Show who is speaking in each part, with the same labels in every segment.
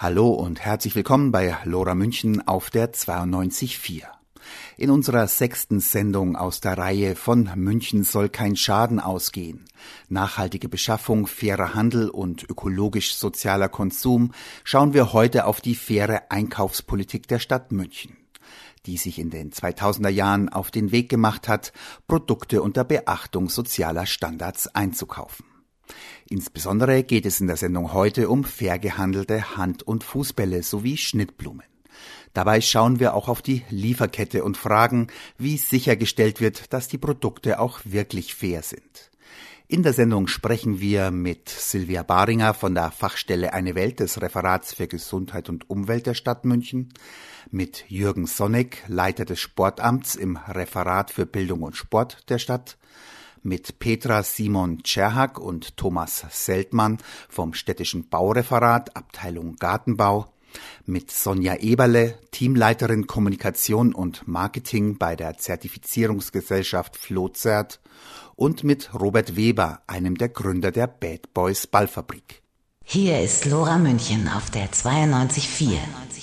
Speaker 1: Hallo und herzlich willkommen bei LoRa München auf der 92.4. In unserer 6. Sendung aus der Reihe von München soll kein Schaden ausgehen. Nachhaltige Beschaffung, fairer Handel und ökologisch-sozialer Konsum schauen wir heute auf die faire Einkaufspolitik der Stadt München, die sich in den 2000er Jahren auf den Weg gemacht hat, Produkte unter Beachtung sozialer Standards einzukaufen. Insbesondere geht es in der Sendung heute um fair gehandelte Hand- und Fußbälle sowie Schnittblumen. Dabei schauen wir auch auf die Lieferkette und fragen, wie sichergestellt wird, dass die Produkte auch wirklich fair sind. In der Sendung sprechen wir mit Silvia Baringer von der Fachstelle Eine Welt des Referats für Gesundheit und Umwelt der Stadt München, mit Jürgen Sonneck, Leiter des Sportamts im Referat für Bildung und Sport der Stadt, mit Petra Simon Czerhak und Thomas Seltmann vom städtischen Baureferat, Abteilung Gartenbau, mit Sonja Eberle, Teamleiterin Kommunikation und Marketing bei der Zertifizierungsgesellschaft Flozert, und mit Robert Weber, einem der Gründer der Bad Boys Ballfabrik.
Speaker 2: Hier ist LoRa München auf der 92.4.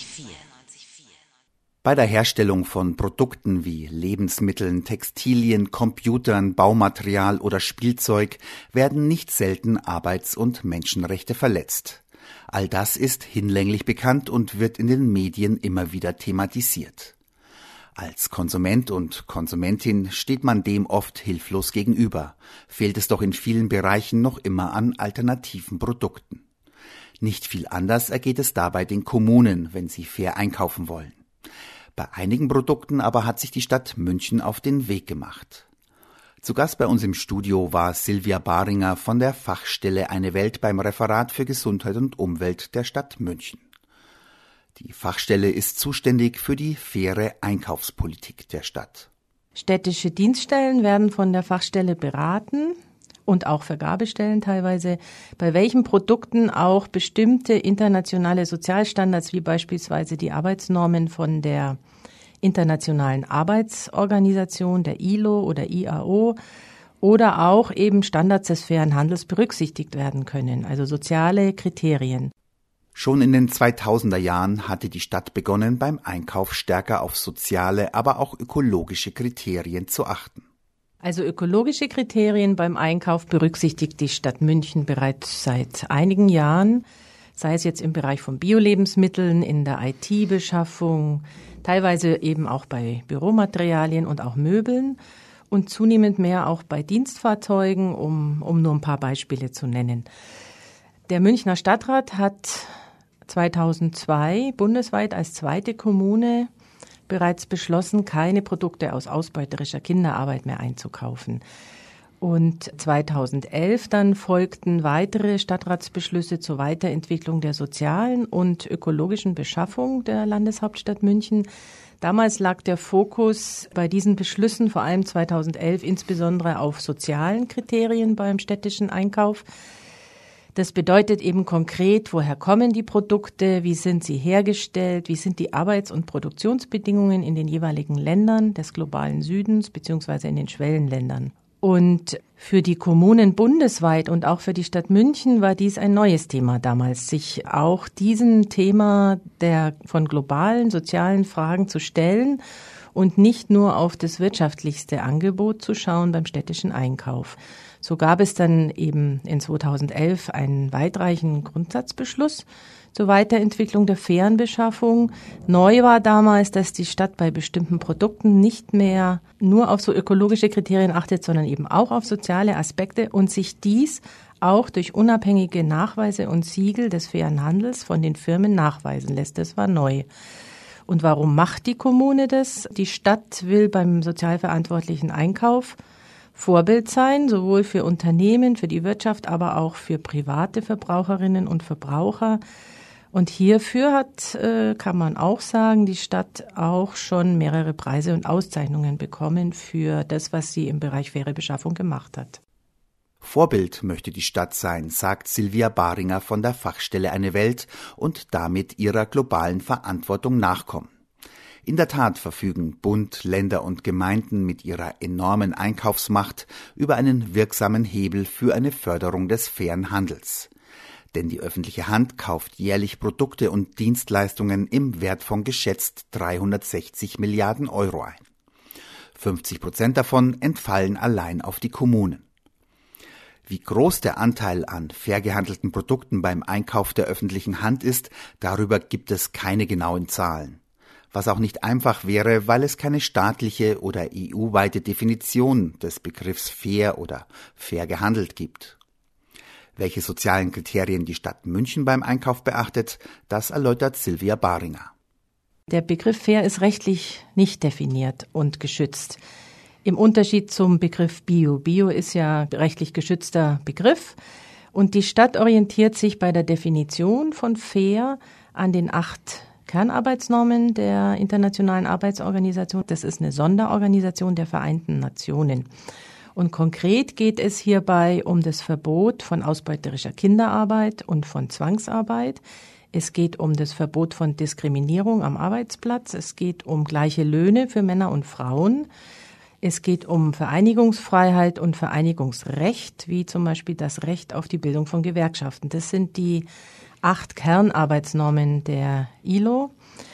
Speaker 1: Bei der Herstellung von Produkten wie Lebensmitteln, Textilien, Computern, Baumaterial oder Spielzeug werden nicht selten Arbeits- und Menschenrechte verletzt. All das ist hinlänglich bekannt und wird in den Medien immer wieder thematisiert. Als Konsument und Konsumentin steht man dem oft hilflos gegenüber, fehlt es doch in vielen Bereichen noch immer an alternativen Produkten. Nicht viel anders ergeht es dabei den Kommunen, wenn sie fair einkaufen wollen. Bei einigen Produkten aber hat sich die Stadt München auf den Weg gemacht. Zu Gast bei uns im Studio war Silvia Baringer von der Fachstelle Eine Welt beim Referat für Gesundheit und Umwelt der Stadt München. Die Fachstelle ist zuständig für die faire Einkaufspolitik der Stadt.
Speaker 3: Städtische Dienststellen werden von der Fachstelle beraten und auch Vergabestellen teilweise, bei welchen Produkten auch bestimmte internationale Sozialstandards wie beispielsweise die Arbeitsnormen von der Internationalen Arbeitsorganisation, der ILO oder IAO, oder auch eben Standards des fairen Handels berücksichtigt werden können, also soziale Kriterien.
Speaker 1: Schon in den 2000er Jahren hatte die Stadt begonnen, beim Einkauf stärker auf soziale, aber auch ökologische Kriterien zu achten.
Speaker 3: Also ökologische Kriterien beim Einkauf berücksichtigt die Stadt München bereits seit einigen Jahren, sei es jetzt im Bereich von Bio-Lebensmitteln, in der IT-Beschaffung, teilweise eben auch bei Büromaterialien und auch Möbeln und zunehmend mehr auch bei Dienstfahrzeugen, um nur ein paar Beispiele zu nennen. Der Münchner Stadtrat hat 2002 bundesweit als zweite Kommune bereits beschlossen, keine Produkte aus ausbeuterischer Kinderarbeit mehr einzukaufen. Und 2011 dann folgten weitere Stadtratsbeschlüsse zur Weiterentwicklung der sozialen und ökologischen Beschaffung der Landeshauptstadt München. Damals lag der Fokus bei diesen Beschlüssen vor allem 2011 insbesondere auf sozialen Kriterien beim städtischen Einkauf. Das bedeutet eben konkret, woher kommen die Produkte, wie sind sie hergestellt, wie sind die Arbeits- und Produktionsbedingungen in den jeweiligen Ländern des globalen Südens bzw. in den Schwellenländern. Und für die Kommunen bundesweit und auch für die Stadt München war dies ein neues Thema damals, sich auch diesem Thema der von globalen sozialen Fragen zu stellen und nicht nur auf das wirtschaftlichste Angebot zu schauen beim städtischen Einkauf. So gab es dann eben in 2011 einen weitreichenden Grundsatzbeschluss zur Weiterentwicklung der fairen Beschaffung. Neu war damals, dass die Stadt bei bestimmten Produkten nicht mehr nur auf so ökologische Kriterien achtet, sondern eben auch auf soziale Aspekte und sich dies auch durch unabhängige Nachweise und Siegel des fairen Handels von den Firmen nachweisen lässt. Das war neu. Und warum macht die Kommune das? Die Stadt will beim sozialverantwortlichen Einkauf Vorbild sein, sowohl für Unternehmen, für die Wirtschaft, aber auch für private Verbraucherinnen und Verbraucher. Und hierfür kann man auch sagen, die Stadt auch schon mehrere Preise und Auszeichnungen bekommen für das, was sie im Bereich faire Beschaffung gemacht hat.
Speaker 1: Vorbild möchte die Stadt sein, sagt Silvia Baringer von der Fachstelle Eine Welt und damit ihrer globalen Verantwortung nachkommen. In der Tat verfügen Bund, Länder und Gemeinden mit ihrer enormen Einkaufsmacht über einen wirksamen Hebel für eine Förderung des fairen Handels. Denn die öffentliche Hand kauft jährlich Produkte und Dienstleistungen im Wert von geschätzt 360 Milliarden Euro ein. 50% davon entfallen allein auf die Kommunen. Wie groß der Anteil an fair gehandelten Produkten beim Einkauf der öffentlichen Hand ist, darüber gibt es keine genauen Zahlen. Was auch nicht einfach wäre, weil es keine staatliche oder EU-weite Definition des Begriffs fair oder fair gehandelt gibt. Welche sozialen Kriterien die Stadt München beim Einkauf beachtet, das erläutert Silvia Baringer.
Speaker 3: Der Begriff fair ist rechtlich nicht definiert und geschützt. Im Unterschied zum Begriff Bio. Bio ist ja rechtlich geschützter Begriff. Und die Stadt orientiert sich bei der Definition von fair an den 8 Kernarbeitsnormen der Internationalen Arbeitsorganisation. Das ist eine Sonderorganisation der Vereinten Nationen. Und konkret geht es hierbei um das Verbot von ausbeuterischer Kinderarbeit und von Zwangsarbeit. Es geht um das Verbot von Diskriminierung am Arbeitsplatz. Es geht um gleiche Löhne für Männer und Frauen. Es geht um Vereinigungsfreiheit und Vereinigungsrecht, wie zum Beispiel das Recht auf die Bildung von Gewerkschaften. Das sind die 8 Kernarbeitsnormen der ILO.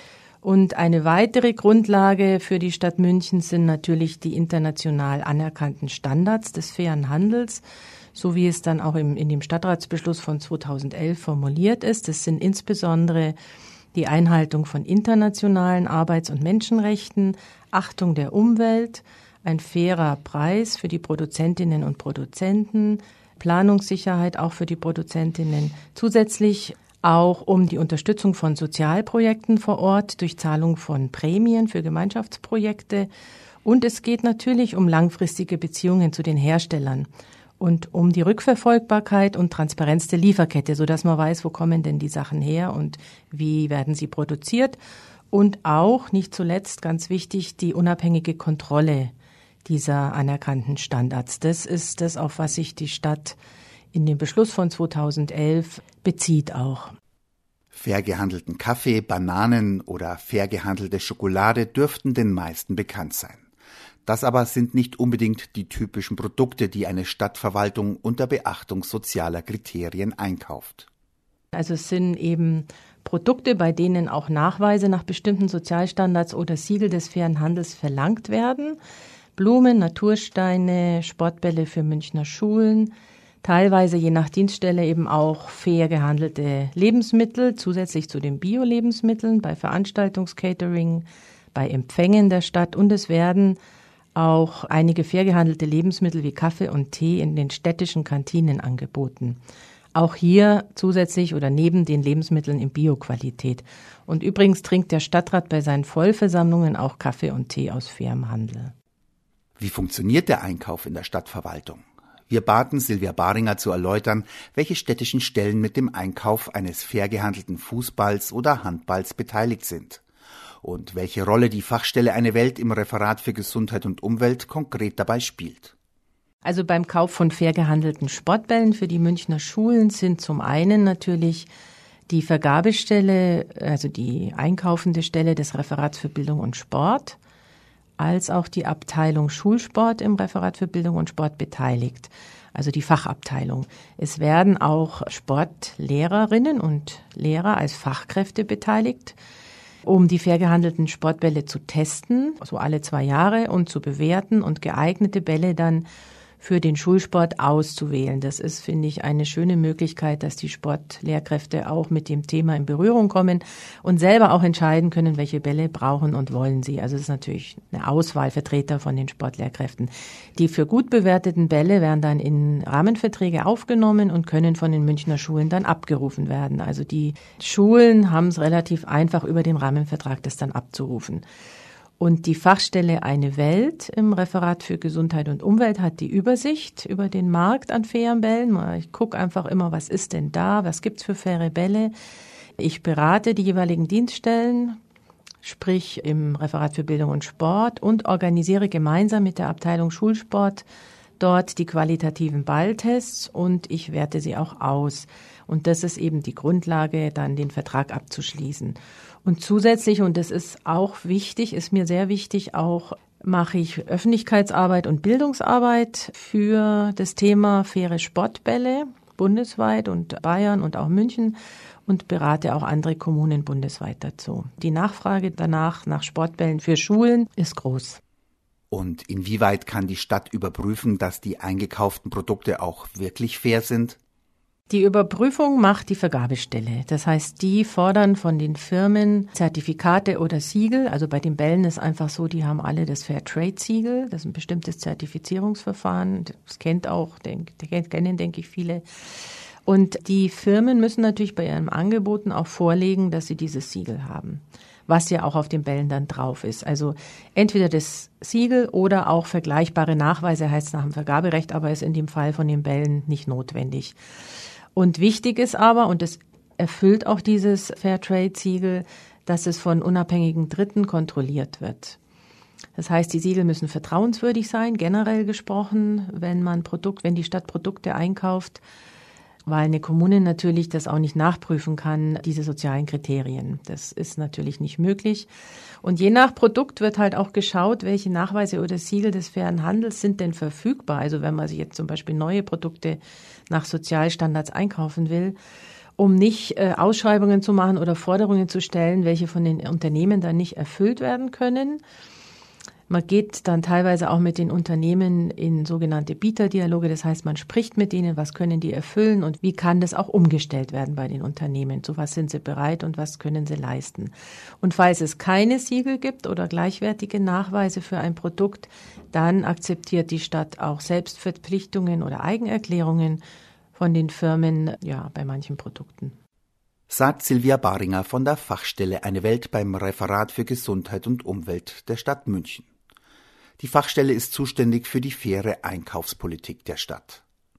Speaker 3: Und eine weitere Grundlage für die Stadt München sind natürlich die international anerkannten Standards des fairen Handels, so wie es dann auch in dem Stadtratsbeschluss von 2011 formuliert ist. Das sind insbesondere die Einhaltung von internationalen Arbeits- und Menschenrechten, Achtung der Umwelt, ein fairer Preis für die Produzentinnen und Produzenten, Planungssicherheit auch für die Produzentinnen, zusätzlich auch um die Unterstützung von Sozialprojekten vor Ort durch Zahlung von Prämien für Gemeinschaftsprojekte. Und es geht natürlich um langfristige Beziehungen zu den Herstellern und um die Rückverfolgbarkeit und Transparenz der Lieferkette, sodass man weiß, wo kommen denn die Sachen her und wie werden sie produziert. Und auch, nicht zuletzt, ganz wichtig, die unabhängige Kontrolle dieser anerkannten Standards. Das ist das, auf was sich die Stadt in dem Beschluss von 2011 bezieht auch.
Speaker 1: Fair gehandelten Kaffee, Bananen oder fair gehandelte Schokolade dürften den meisten bekannt sein. Das aber sind nicht unbedingt die typischen Produkte, die eine Stadtverwaltung unter Beachtung sozialer Kriterien einkauft.
Speaker 3: Also es sind eben Produkte, bei denen auch Nachweise nach bestimmten Sozialstandards oder Siegel des fairen Handels verlangt werden. Blumen, Natursteine, Sportbälle für Münchner Schulen, teilweise je nach Dienststelle eben auch fair gehandelte Lebensmittel, zusätzlich zu den Bio-Lebensmitteln bei Veranstaltungscatering, bei Empfängen der Stadt. Und es werden auch einige fair gehandelte Lebensmittel wie Kaffee und Tee in den städtischen Kantinen angeboten. Auch hier zusätzlich oder neben den Lebensmitteln in Bio-Qualität. Und übrigens trinkt der Stadtrat bei seinen Vollversammlungen auch Kaffee und Tee aus fairem Handel.
Speaker 1: Wie funktioniert der Einkauf in der Stadtverwaltung? Wir baten Silvia Baringer zu erläutern, welche städtischen Stellen mit dem Einkauf eines fair gehandelten Fußballs oder Handballs beteiligt sind und welche Rolle die Fachstelle Eine Welt im Referat für Gesundheit und Umwelt konkret dabei spielt.
Speaker 3: Also beim Kauf von fair gehandelten Sportbällen für die Münchner Schulen sind zum einen natürlich die Vergabestelle, also die einkaufende Stelle des Referats für Bildung und Sport, als auch die Abteilung Schulsport im Referat für Bildung und Sport beteiligt, also die Fachabteilung. Es werden auch Sportlehrerinnen und Lehrer als Fachkräfte beteiligt, um die fair gehandelten Sportbälle zu testen, so alle 2 Jahre, und zu bewerten und geeignete Bälle dann für den Schulsport auszuwählen. Das ist, finde ich, eine schöne Möglichkeit, dass die Sportlehrkräfte auch mit dem Thema in Berührung kommen und selber auch entscheiden können, welche Bälle brauchen und wollen sie. Also es ist natürlich eine Auswahl Vertreter von den Sportlehrkräften. Die für gut bewerteten Bälle werden dann in Rahmenverträge aufgenommen und können von den Münchner Schulen dann abgerufen werden. Also die Schulen haben es relativ einfach, über den Rahmenvertrag das dann abzurufen. Und die Fachstelle Eine Welt im Referat für Gesundheit und Umwelt hat die Übersicht über den Markt an fairen Bällen. Ich gucke einfach immer, was ist denn da, was gibt's für faire Bälle. Ich berate die jeweiligen Dienststellen, sprich im Referat für Bildung und Sport, und organisiere gemeinsam mit der Abteilung Schulsport dort die qualitativen Balltests und ich werte sie auch aus. Und das ist eben die Grundlage, dann den Vertrag abzuschließen. Und zusätzlich, und das ist auch wichtig, ist mir sehr wichtig, auch mache ich Öffentlichkeitsarbeit und Bildungsarbeit für das Thema faire Sportbälle. bundesweit und Bayern und auch München und berate auch andere Kommunen bundesweit dazu. Die Nachfrage danach nach Sportbällen für Schulen ist groß.
Speaker 1: Und inwieweit kann die Stadt überprüfen, dass die eingekauften Produkte auch wirklich fair sind?
Speaker 3: Die Überprüfung macht die Vergabestelle. Das heißt, die fordern von den Firmen Zertifikate oder Siegel. Also bei den Bällen ist einfach so, die haben alle das Fairtrade-Siegel. Das ist ein bestimmtes Zertifizierungsverfahren. Das kennen, denke ich, viele. Und die Firmen müssen natürlich bei ihren Angeboten auch vorlegen, dass sie dieses Siegel haben, was ja auch auf den Bällen dann drauf ist. Also entweder das Siegel oder auch vergleichbare Nachweise, heißt es nach dem Vergaberecht, aber ist in dem Fall von den Bällen nicht notwendig. Und wichtig ist aber, und es erfüllt auch dieses Fairtrade-Siegel, dass es von unabhängigen Dritten kontrolliert wird. Das heißt, die Siegel müssen vertrauenswürdig sein, generell gesprochen, wenn die Stadt Produkte einkauft, weil eine Kommune natürlich das auch nicht nachprüfen kann, diese sozialen Kriterien. Das ist natürlich nicht möglich. Und je nach Produkt wird halt auch geschaut, welche Nachweise oder Siegel des fairen Handels sind denn verfügbar. Also wenn man sich jetzt zum Beispiel neue Produkte nach Sozialstandards einkaufen will, um nicht Ausschreibungen zu machen oder Forderungen zu stellen, welche von den Unternehmen dann nicht erfüllt werden können. Man geht dann teilweise auch mit den Unternehmen in sogenannte Bieterdialoge. Das heißt, man spricht mit denen, was können die erfüllen und wie kann das auch umgestellt werden bei den Unternehmen. Zu was sind sie bereit und was können sie leisten. Und falls es keine Siegel gibt oder gleichwertige Nachweise für ein Produkt, dann akzeptiert die Stadt auch Selbstverpflichtungen oder Eigenerklärungen von den Firmen, bei manchen Produkten.
Speaker 1: Sagt Silvia Baringer von der Fachstelle Eine Welt beim Referat für Gesundheit und Umwelt der Stadt München. Die Fachstelle ist zuständig für die faire Einkaufspolitik der Stadt.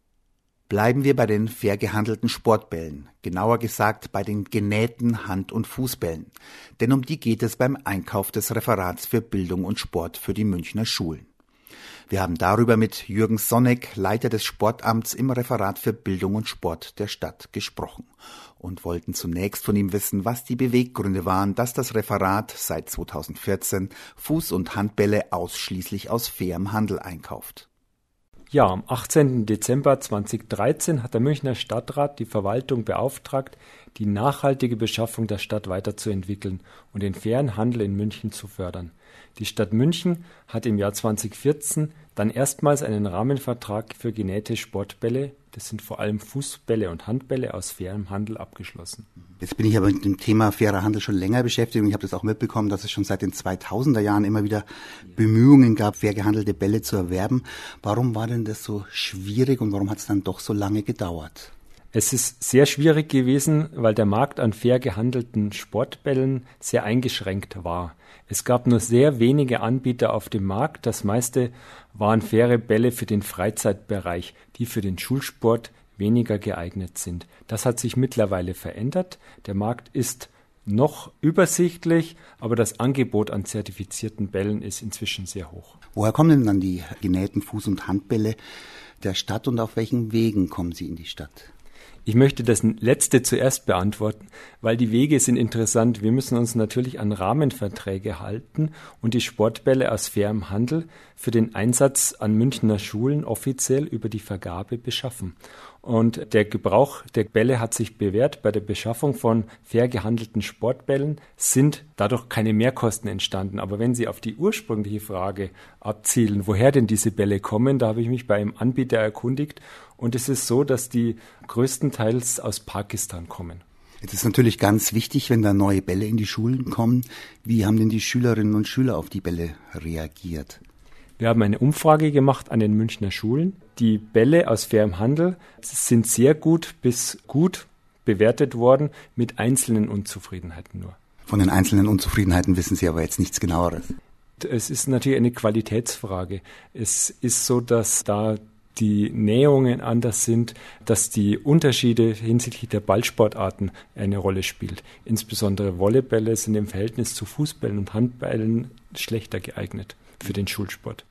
Speaker 1: Bleiben wir bei den fair gehandelten Sportbällen, genauer gesagt bei den genähten Hand- und Fußbällen, denn um die geht es beim Einkauf des Referats für Bildung und Sport für die Münchner Schulen. Wir haben darüber mit Jürgen Sonneck, Leiter des Sportamts im Referat für Bildung und Sport der Stadt, gesprochen und wollten zunächst von ihm wissen, was die Beweggründe waren, dass das Referat seit 2014 Fuß- und Handbälle ausschließlich aus fairem Handel einkauft.
Speaker 4: Ja, am 18. Dezember 2013 hat der Münchner Stadtrat die Verwaltung beauftragt, die nachhaltige Beschaffung der Stadt weiterzuentwickeln und den fairen Handel in München zu fördern. Die Stadt München hat im Jahr 2014 dann erstmals einen Rahmenvertrag für genähte Sportbälle, das sind vor allem Fußbälle und Handbälle, aus fairem Handel abgeschlossen.
Speaker 1: Jetzt bin ich aber mit dem Thema fairer Handel schon länger beschäftigt und ich habe das auch mitbekommen, dass es schon seit den 2000er Jahren immer wieder Bemühungen gab, fair gehandelte Bälle zu erwerben. Warum war denn das so schwierig und warum hat es dann doch so lange gedauert?
Speaker 4: Es ist sehr schwierig gewesen, weil der Markt an fair gehandelten Sportbällen sehr eingeschränkt war. Es gab nur sehr wenige Anbieter auf dem Markt. Das meiste waren faire Bälle für den Freizeitbereich, die für den Schulsport weniger geeignet sind. Das hat sich mittlerweile verändert. Der Markt ist noch übersichtlich, aber das Angebot an zertifizierten Bällen ist inzwischen sehr hoch.
Speaker 1: Woher kommen denn dann die genähten Fuß- und Handbälle der Stadt und auf welchen Wegen kommen sie in die Stadt?
Speaker 4: Ich möchte das letzte zuerst beantworten, weil die Wege sind interessant. Wir müssen uns natürlich an Rahmenverträge halten und die Sportbälle aus fairem Handel für den Einsatz an Münchner Schulen offiziell über die Vergabe beschaffen. Und der Gebrauch der Bälle hat sich bewährt. Bei der Beschaffung von fair gehandelten Sportbällen sind dadurch keine Mehrkosten entstanden. Aber wenn Sie auf die ursprüngliche Frage abzielen, woher denn diese Bälle kommen, da habe ich mich bei einem Anbieter erkundigt. Und es ist so, dass die größtenteils aus Pakistan kommen.
Speaker 1: Jetzt ist natürlich ganz wichtig, wenn da neue Bälle in die Schulen kommen. Wie haben denn die Schülerinnen und Schüler auf die Bälle reagiert?
Speaker 4: Wir haben eine Umfrage gemacht an den Münchner Schulen. Die Bälle aus fairem Handel sind sehr gut bis gut bewertet worden, mit einzelnen Unzufriedenheiten nur.
Speaker 1: Von den einzelnen Unzufriedenheiten wissen Sie aber jetzt nichts Genaueres.
Speaker 4: Es ist natürlich eine Qualitätsfrage. Es ist so, dass da die Näherungen anders sind, dass die Unterschiede hinsichtlich der Ballsportarten eine Rolle spielt. Insbesondere Volleybälle sind im Verhältnis zu Fußbällen und Handbällen schlechter geeignet für den Schulsport.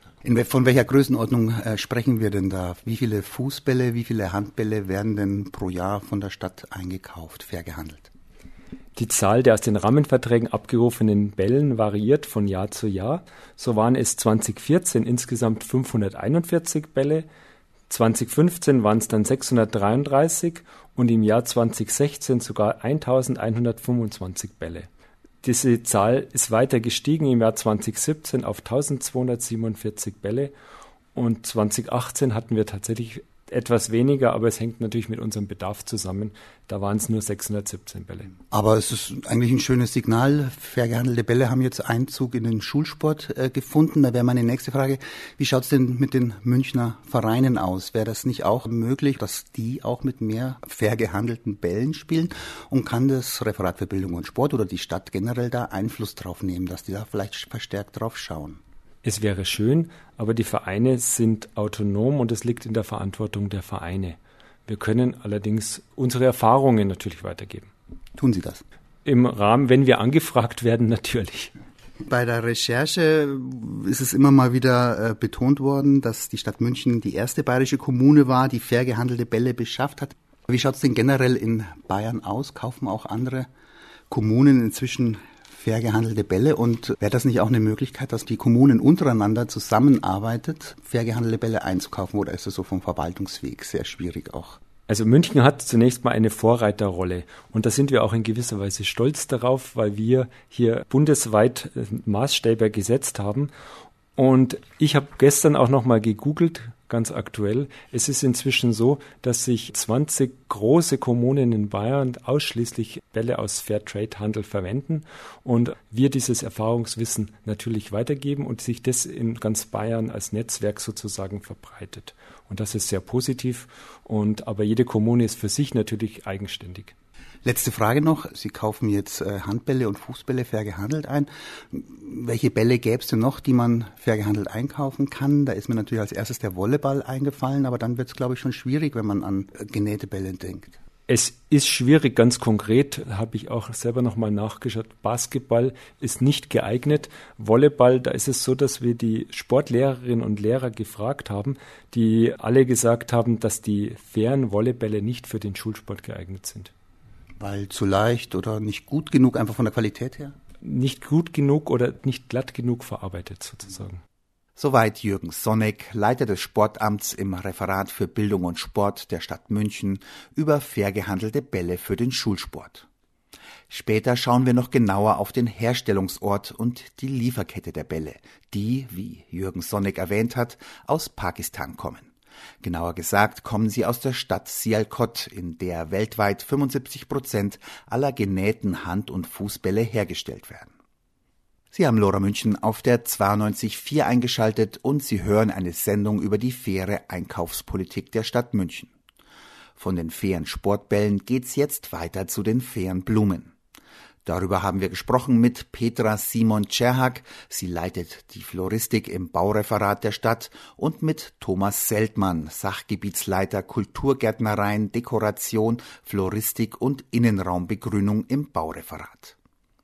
Speaker 1: Von welcher Größenordnung sprechen wir denn da? Wie viele Fußbälle, wie viele Handbälle werden denn pro Jahr von der Stadt eingekauft, fair gehandelt?
Speaker 4: Die Zahl der aus den Rahmenverträgen abgerufenen Bällen variiert von Jahr zu Jahr. So waren es 2014 insgesamt 541 Bälle, 2015 waren es dann 633 und im Jahr 2016 sogar 1125 Bälle. Diese Zahl ist weiter gestiegen im Jahr 2017 auf 1247 Bälle und 2018 hatten wir tatsächlich etwas weniger, aber es hängt natürlich mit unserem Bedarf zusammen. Da waren es nur 617 Bälle.
Speaker 1: Aber es ist eigentlich ein schönes Signal. Fair gehandelte Bälle haben jetzt Einzug in den Schulsport gefunden. Da wäre meine nächste Frage, wie schaut es denn mit den Münchner Vereinen aus? Wäre das nicht auch möglich, dass die auch mit mehr fair gehandelten Bällen spielen? Und kann das Referat für Bildung und Sport oder die Stadt generell da Einfluss drauf nehmen, dass die da vielleicht verstärkt drauf schauen?
Speaker 4: Es wäre schön, aber die Vereine sind autonom und es liegt in der Verantwortung der Vereine. Wir können allerdings unsere Erfahrungen natürlich weitergeben.
Speaker 1: Tun Sie das?
Speaker 4: Im Rahmen, wenn wir angefragt werden, natürlich.
Speaker 1: Bei der Recherche ist es immer mal wieder betont worden, dass die Stadt München die erste bayerische Kommune war, die fair gehandelte Bälle beschafft hat. Wie schaut es denn generell in Bayern aus? Kaufen auch andere Kommunen inzwischen fair gehandelte Bälle? Und wäre das nicht auch eine Möglichkeit, dass die Kommunen untereinander zusammenarbeitet, fair gehandelte Bälle einzukaufen? Oder ist das so vom Verwaltungsweg sehr schwierig auch?
Speaker 4: Also München hat zunächst mal eine Vorreiterrolle und da sind wir auch in gewisser Weise stolz darauf, weil wir hier bundesweit Maßstäbe gesetzt haben. Und ich habe gestern auch noch mal gegoogelt, ganz aktuell. Es ist inzwischen so, dass sich 20 große Kommunen in Bayern ausschließlich Bälle aus Fairtrade-Handel verwenden und wir dieses Erfahrungswissen natürlich weitergeben und sich das in ganz Bayern als Netzwerk sozusagen verbreitet. Und das ist sehr positiv. Aber jede Kommune ist für sich natürlich eigenständig.
Speaker 1: Letzte Frage noch. Sie kaufen jetzt Handbälle und Fußbälle fair gehandelt ein. Welche Bälle gäbe es denn noch, die man fair gehandelt einkaufen kann? Da ist mir natürlich als erstes der Volleyball eingefallen, aber dann wird es, glaube ich, schon schwierig, wenn man an genähte Bälle denkt.
Speaker 4: Es ist schwierig, ganz konkret, habe ich auch selber nochmal nachgeschaut. Basketball ist nicht geeignet. Volleyball, da ist es so, dass wir die Sportlehrerinnen und Lehrer gefragt haben, die alle gesagt haben, dass die fairen Volleybälle nicht für den Schulsport geeignet sind.
Speaker 1: Weil zu leicht oder nicht gut genug, einfach von der Qualität her?
Speaker 4: Nicht gut genug oder nicht glatt genug verarbeitet sozusagen.
Speaker 1: Soweit Jürgen Sonneck, Leiter des Sportamts im Referat für Bildung und Sport der Stadt München, über fair gehandelte Bälle für den Schulsport. Später schauen wir noch genauer auf den Herstellungsort und die Lieferkette der Bälle, die, wie Jürgen Sonneck erwähnt hat, aus Pakistan kommen. Genauer gesagt kommen sie aus der Stadt Sialkot, in der weltweit 75% aller genähten Hand- und Fußbälle hergestellt werden. Sie haben Lora München auf der 92.4 eingeschaltet und Sie hören eine Sendung über die faire Einkaufspolitik der Stadt München. Von den fairen Sportbällen geht's jetzt weiter zu den fairen Blumen. Darüber haben wir gesprochen mit Petra Simon-Czerhak, sie leitet die Floristik im Baureferat der Stadt, und mit Thomas Seltmann, Sachgebietsleiter Kulturgärtnereien, Dekoration, Floristik und Innenraumbegrünung im Baureferat.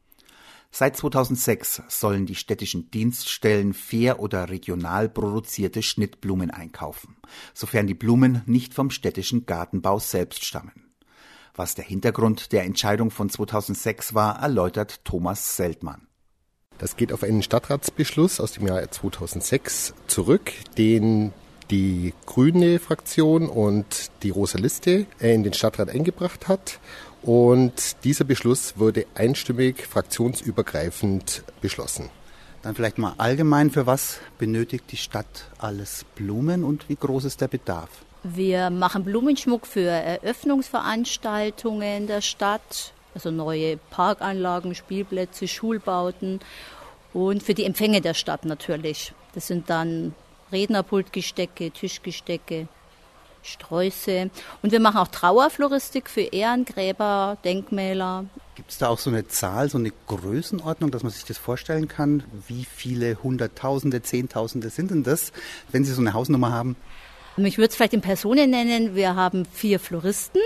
Speaker 1: Seit 2006 sollen die städtischen Dienststellen fair oder regional produzierte Schnittblumen einkaufen, sofern die Blumen nicht vom städtischen Gartenbau selbst stammen. Was der Hintergrund der Entscheidung von 2006 war, erläutert Thomas Seltmann.
Speaker 5: Das geht auf einen Stadtratsbeschluss aus dem Jahr 2006 zurück, den die grüne Fraktion und die Rosa Liste in den Stadtrat eingebracht hat. Und dieser Beschluss wurde einstimmig fraktionsübergreifend beschlossen.
Speaker 1: Dann vielleicht mal allgemein, für was benötigt die Stadt alles Blumen und wie groß ist der Bedarf?
Speaker 6: Wir machen Blumenschmuck für Eröffnungsveranstaltungen der Stadt, also neue Parkanlagen, Spielplätze, Schulbauten und für die Empfänge der Stadt natürlich. Das sind dann Rednerpultgestecke, Tischgestecke, Sträuße. Und wir machen auch Trauerfloristik für Ehrengräber, Denkmäler.
Speaker 1: Gibt es da auch so eine Zahl, so eine Größenordnung, dass man sich das vorstellen kann? Wie viele Hunderttausende, Zehntausende sind denn das, wenn Sie so eine Hausnummer haben?
Speaker 6: Ich würde es vielleicht in Personen nennen. Wir haben 4 Floristen,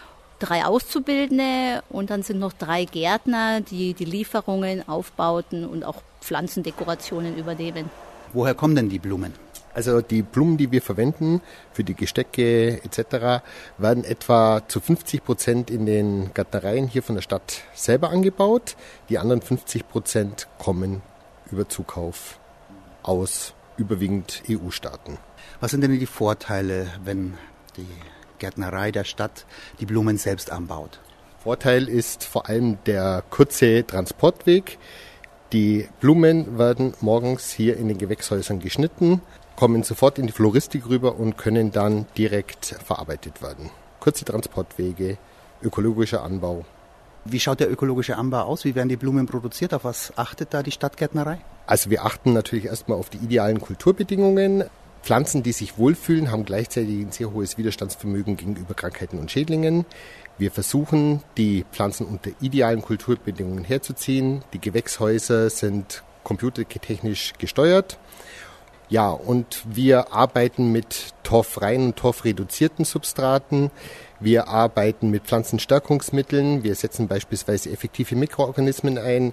Speaker 6: 3 Auszubildende und dann sind noch 3 Gärtner, die die Lieferungen, Aufbauten und auch Pflanzendekorationen übernehmen.
Speaker 1: Woher kommen denn die Blumen?
Speaker 5: Also die Blumen, die wir verwenden für die Gestecke etc., werden etwa zu 50% in den Gärtnereien hier von der Stadt selber angebaut. Die anderen 50% kommen über Zukauf aus überwiegend EU-Staaten.
Speaker 1: Was sind denn die Vorteile, wenn die Gärtnerei der Stadt die Blumen selbst anbaut?
Speaker 5: Vorteil ist vor allem der kurze Transportweg. Die Blumen werden morgens hier in den Gewächshäusern geschnitten, kommen sofort in die Floristik rüber und können dann direkt verarbeitet werden. Kurze Transportwege, ökologischer Anbau.
Speaker 1: Wie schaut der ökologische Anbau aus? Wie werden die Blumen produziert? Auf was achtet da die Stadtgärtnerei?
Speaker 5: Also wir achten natürlich erstmal auf die idealen Kulturbedingungen. Pflanzen, die sich wohlfühlen, haben gleichzeitig ein sehr hohes Widerstandsvermögen gegenüber Krankheiten und Schädlingen. Wir versuchen, die Pflanzen unter idealen Kulturbedingungen herzuziehen. Die Gewächshäuser sind computertechnisch gesteuert. Ja, und wir arbeiten mit torffreien und torfreduzierten Substraten. Wir arbeiten mit Pflanzenstärkungsmitteln. Wir setzen beispielsweise effektive Mikroorganismen ein.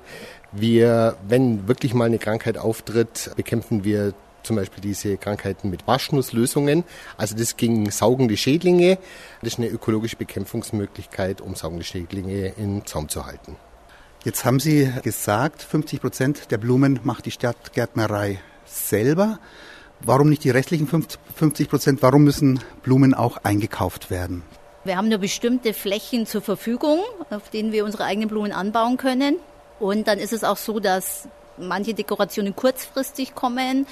Speaker 5: Wenn wirklich mal eine Krankheit auftritt, bekämpfen wir zum Beispiel diese Krankheiten mit Waschnusslösungen. Also das gegen saugende Schädlinge. Das ist eine ökologische Bekämpfungsmöglichkeit, um saugende Schädlinge im Zaum zu halten.
Speaker 1: Jetzt haben Sie gesagt, 50% der Blumen macht die Stadtgärtnerei selber. Warum nicht die restlichen 50%? Warum müssen Blumen auch eingekauft werden?
Speaker 6: Wir haben nur bestimmte Flächen zur Verfügung, auf denen wir unsere eigenen Blumen anbauen können. Und dann ist es auch so, dass manche Dekorationen kurzfristig kommen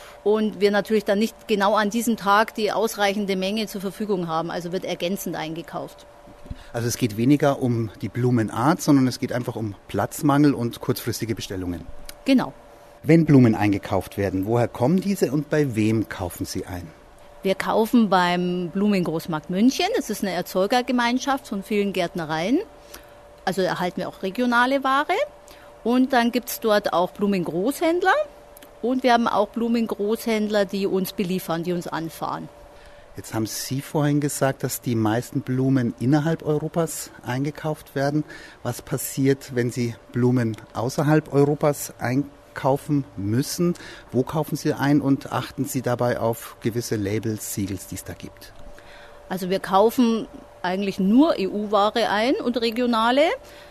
Speaker 6: und wir natürlich dann nicht genau an diesem Tag die ausreichende Menge zur Verfügung haben. Also wird ergänzend eingekauft.
Speaker 1: Also es geht weniger um die Blumenart, sondern es geht einfach um Platzmangel und kurzfristige Bestellungen.
Speaker 6: Genau.
Speaker 1: Wenn Blumen eingekauft werden, woher kommen diese und bei wem kaufen Sie ein?
Speaker 6: Wir kaufen beim Blumengroßmarkt München. Das ist eine Erzeugergemeinschaft von vielen Gärtnereien. Also erhalten wir auch regionale Ware. Und dann gibt es dort auch Blumengroßhändler. Und wir haben auch Blumengroßhändler, die uns beliefern, die uns anfahren.
Speaker 1: Jetzt haben Sie vorhin gesagt, dass die meisten Blumen innerhalb Europas eingekauft werden. Was passiert, wenn Sie Blumen außerhalb Europas einkaufen müssen? Wo kaufen Sie ein und achten Sie dabei auf gewisse Labels, Siegels, die es da gibt?
Speaker 6: Also wir kaufen eigentlich nur EU-Ware ein und regionale.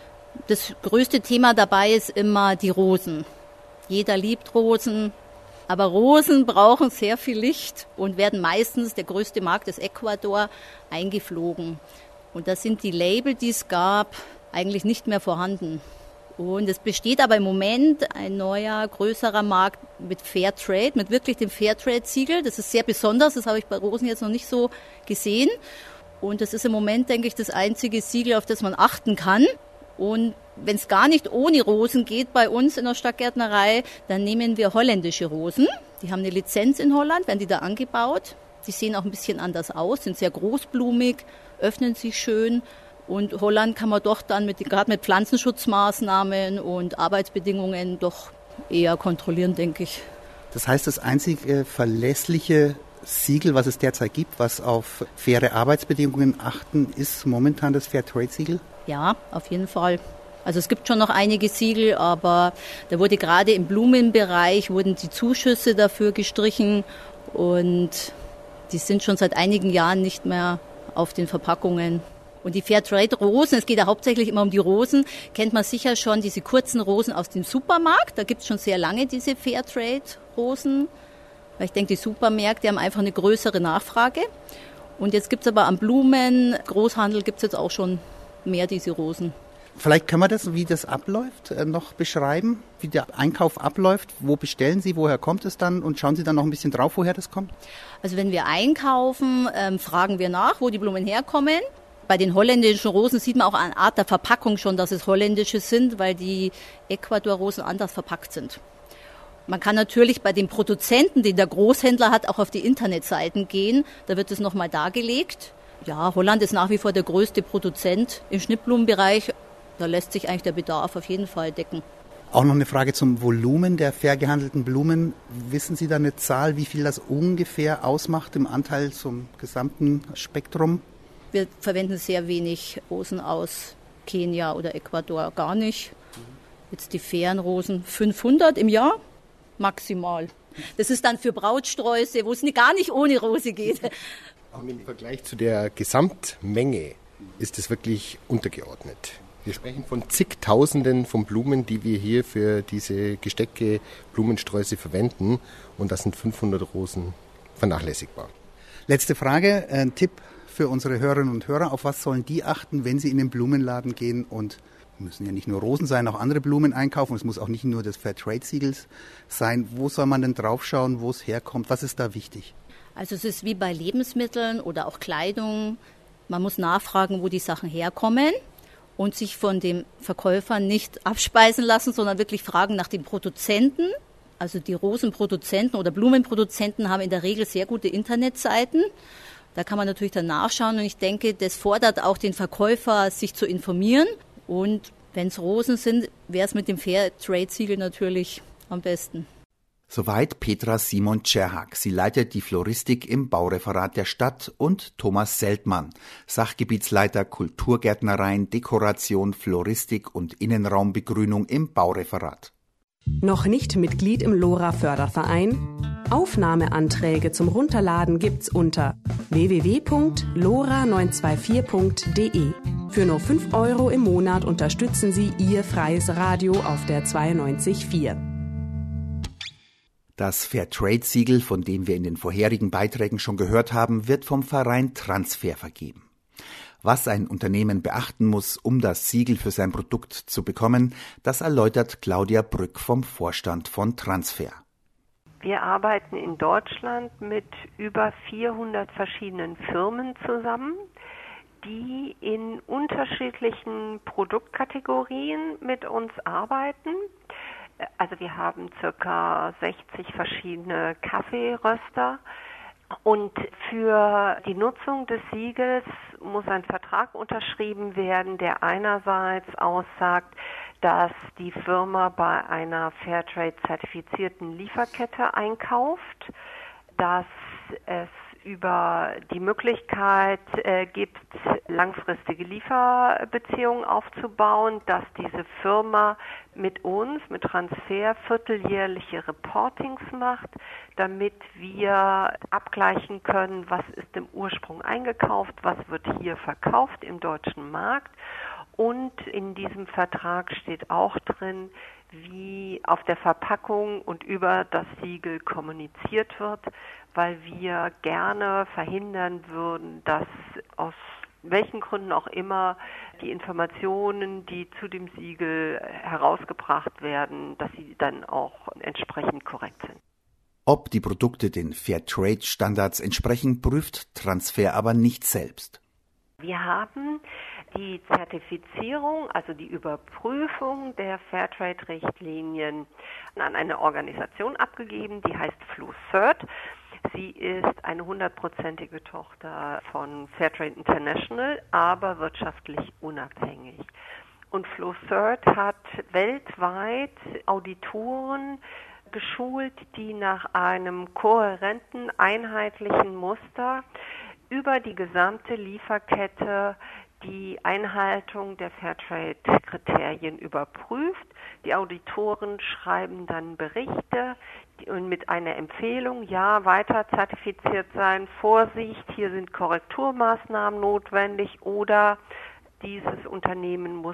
Speaker 6: Das größte Thema dabei ist immer die Rosen. Jeder liebt Rosen, aber Rosen brauchen sehr viel Licht und werden meistens, der größte Markt ist Ecuador, eingeflogen. Und da sind die Label, die es gab, eigentlich nicht mehr vorhanden. Und es besteht aber im Moment ein neuer, größerer Markt mit Fairtrade, mit wirklich dem Fairtrade-Siegel. Das ist sehr besonders, das habe ich bei Rosen jetzt noch nicht so gesehen. Und das ist im Moment, denke ich, das einzige Siegel, auf das man achten kann. Und wenn es gar nicht ohne Rosen geht bei uns in der Stadtgärtnerei, dann nehmen wir holländische Rosen. Die haben eine Lizenz in Holland, werden die da angebaut. Die sehen auch ein bisschen anders aus, sind sehr großblumig, öffnen sich schön. Und Holland kann man doch dann gerade mit Pflanzenschutzmaßnahmen und Arbeitsbedingungen doch eher kontrollieren, denke ich.
Speaker 1: Das heißt, das einzige verlässliche Siegel, was es derzeit gibt, was auf faire Arbeitsbedingungen achten, ist momentan das Fairtrade-Siegel?
Speaker 6: Ja, auf jeden Fall. Also es gibt schon noch einige Siegel, aber da wurde gerade im Blumenbereich wurden die Zuschüsse dafür gestrichen und die sind schon seit einigen Jahren nicht mehr auf den Verpackungen. Und die Fairtrade-Rosen, es geht ja hauptsächlich immer um die Rosen, kennt man sicher schon, diese kurzen Rosen aus dem Supermarkt. Da gibt es schon sehr lange diese Fairtrade-Rosen. Weil ich denke, die Supermärkte haben einfach eine größere Nachfrage. Und jetzt gibt es aber am Blumengroßhandel gibt es jetzt auch schon mehr diese Rosen.
Speaker 1: Vielleicht können wir das, wie das abläuft, noch beschreiben, wie der Einkauf abläuft. Wo bestellen Sie, woher kommt es dann und schauen Sie dann noch ein bisschen drauf, woher das kommt?
Speaker 6: Also wenn wir einkaufen, fragen wir nach, wo die Blumen herkommen. Bei den holländischen Rosen sieht man auch an Art der Verpackung schon, dass es holländische sind, weil die Ecuador-Rosen anders verpackt sind. Man kann natürlich bei den Produzenten, den der Großhändler hat, auch auf die Internetseiten gehen. Da wird es nochmal dargelegt. Ja, Holland ist nach wie vor der größte Produzent im Schnittblumenbereich. Da lässt sich eigentlich der Bedarf auf jeden Fall decken.
Speaker 1: Auch noch eine Frage zum Volumen der fair gehandelten Blumen. Wissen Sie da eine Zahl, wie viel das ungefähr ausmacht im Anteil zum gesamten Spektrum?
Speaker 6: Wir verwenden sehr wenig Rosen aus Kenia oder Ecuador, gar nicht. Jetzt die fairen Rosen 500 im Jahr maximal. Das ist dann für Brautsträuße, wo es gar nicht ohne Rose geht.
Speaker 5: Auch im Vergleich zu der Gesamtmenge ist es wirklich untergeordnet. Wir sprechen von zigtausenden von Blumen, die wir hier für diese Gestecke, Blumensträuße verwenden. Und das sind 500 Rosen vernachlässigbar.
Speaker 1: Letzte Frage, ein Tipp für unsere Hörerinnen und Hörer. Auf was sollen die achten, wenn sie in den Blumenladen gehen und müssen ja nicht nur Rosen sein, auch andere Blumen einkaufen. Es muss auch nicht nur das Fairtrade-Siegel sein. Wo soll man denn draufschauen, wo es herkommt? Was ist da wichtig?
Speaker 6: Also es ist wie bei Lebensmitteln oder auch Kleidung. Man muss nachfragen, wo die Sachen herkommen und sich von dem Verkäufer nicht abspeisen lassen, sondern wirklich fragen nach dem Produzenten. Also die Rosenproduzenten oder Blumenproduzenten haben in der Regel sehr gute Internetseiten. Da kann man natürlich dann nachschauen und ich denke, das fordert auch den Verkäufer, sich zu informieren. Und wenn es Rosen sind, wäre es mit dem Fairtrade-Siegel natürlich am besten.
Speaker 1: Soweit Petra Simon-Czerhak. Sie leitet die Floristik im Baureferat der Stadt und Thomas Seltmann, Sachgebietsleiter Kulturgärtnereien, Dekoration, Floristik und Innenraumbegrünung im Baureferat.
Speaker 7: Noch nicht Mitglied im LoRa-Förderverein? Aufnahmeanträge zum Runterladen gibt's unter www.lora924.de. Für nur 5 € im Monat unterstützen Sie Ihr freies Radio auf der 92.4.
Speaker 1: Das Fairtrade-Siegel, von dem wir in den vorherigen Beiträgen schon gehört haben, wird vom Verein Transfer vergeben. Was ein Unternehmen beachten muss, um das Siegel für sein Produkt zu bekommen, das erläutert Claudia Brück vom Vorstand von Transfer.
Speaker 8: Wir arbeiten in Deutschland mit über 400 verschiedenen Firmen zusammen, die in unterschiedlichen Produktkategorien mit uns arbeiten. Also wir haben ca. 60 verschiedene Kaffeeröster. Und für die Nutzung des Siegels muss ein Vertrag unterschrieben werden, der einerseits aussagt, dass die Firma bei einer Fairtrade-zertifizierten Lieferkette einkauft, dass es über die Möglichkeit gibt, langfristige Lieferbeziehungen aufzubauen, dass diese Firma mit uns, mit Transfer, vierteljährliche Reportings macht, damit wir abgleichen können, was ist im Ursprung eingekauft, was wird hier verkauft im deutschen Markt. Und in diesem Vertrag steht auch drin, wie auf der Verpackung und über das Siegel kommuniziert wird, weil wir gerne verhindern würden, dass aus welchen Gründen auch immer die Informationen, die zu dem Siegel herausgebracht werden, dass sie dann auch entsprechend korrekt sind.
Speaker 1: Ob die Produkte den Fairtrade-Standards entsprechen, prüft Transfer aber nicht selbst.
Speaker 8: Wir haben die Zertifizierung, also die Überprüfung der Fairtrade-Richtlinien an eine Organisation abgegeben, die heißt FloCert. Sie ist eine 100%ige Tochter von Fairtrade International, aber wirtschaftlich unabhängig. Und FloCert hat weltweit Auditoren geschult, die nach einem kohärenten, einheitlichen Muster über die gesamte Lieferkette die Einhaltung der Fairtrade-Kriterien überprüft. Die Auditoren schreiben dann Berichte und mit einer Empfehlung, ja, weiter zertifiziert sein, Vorsicht, hier sind Korrekturmaßnahmen notwendig oder dieses Unternehmen muss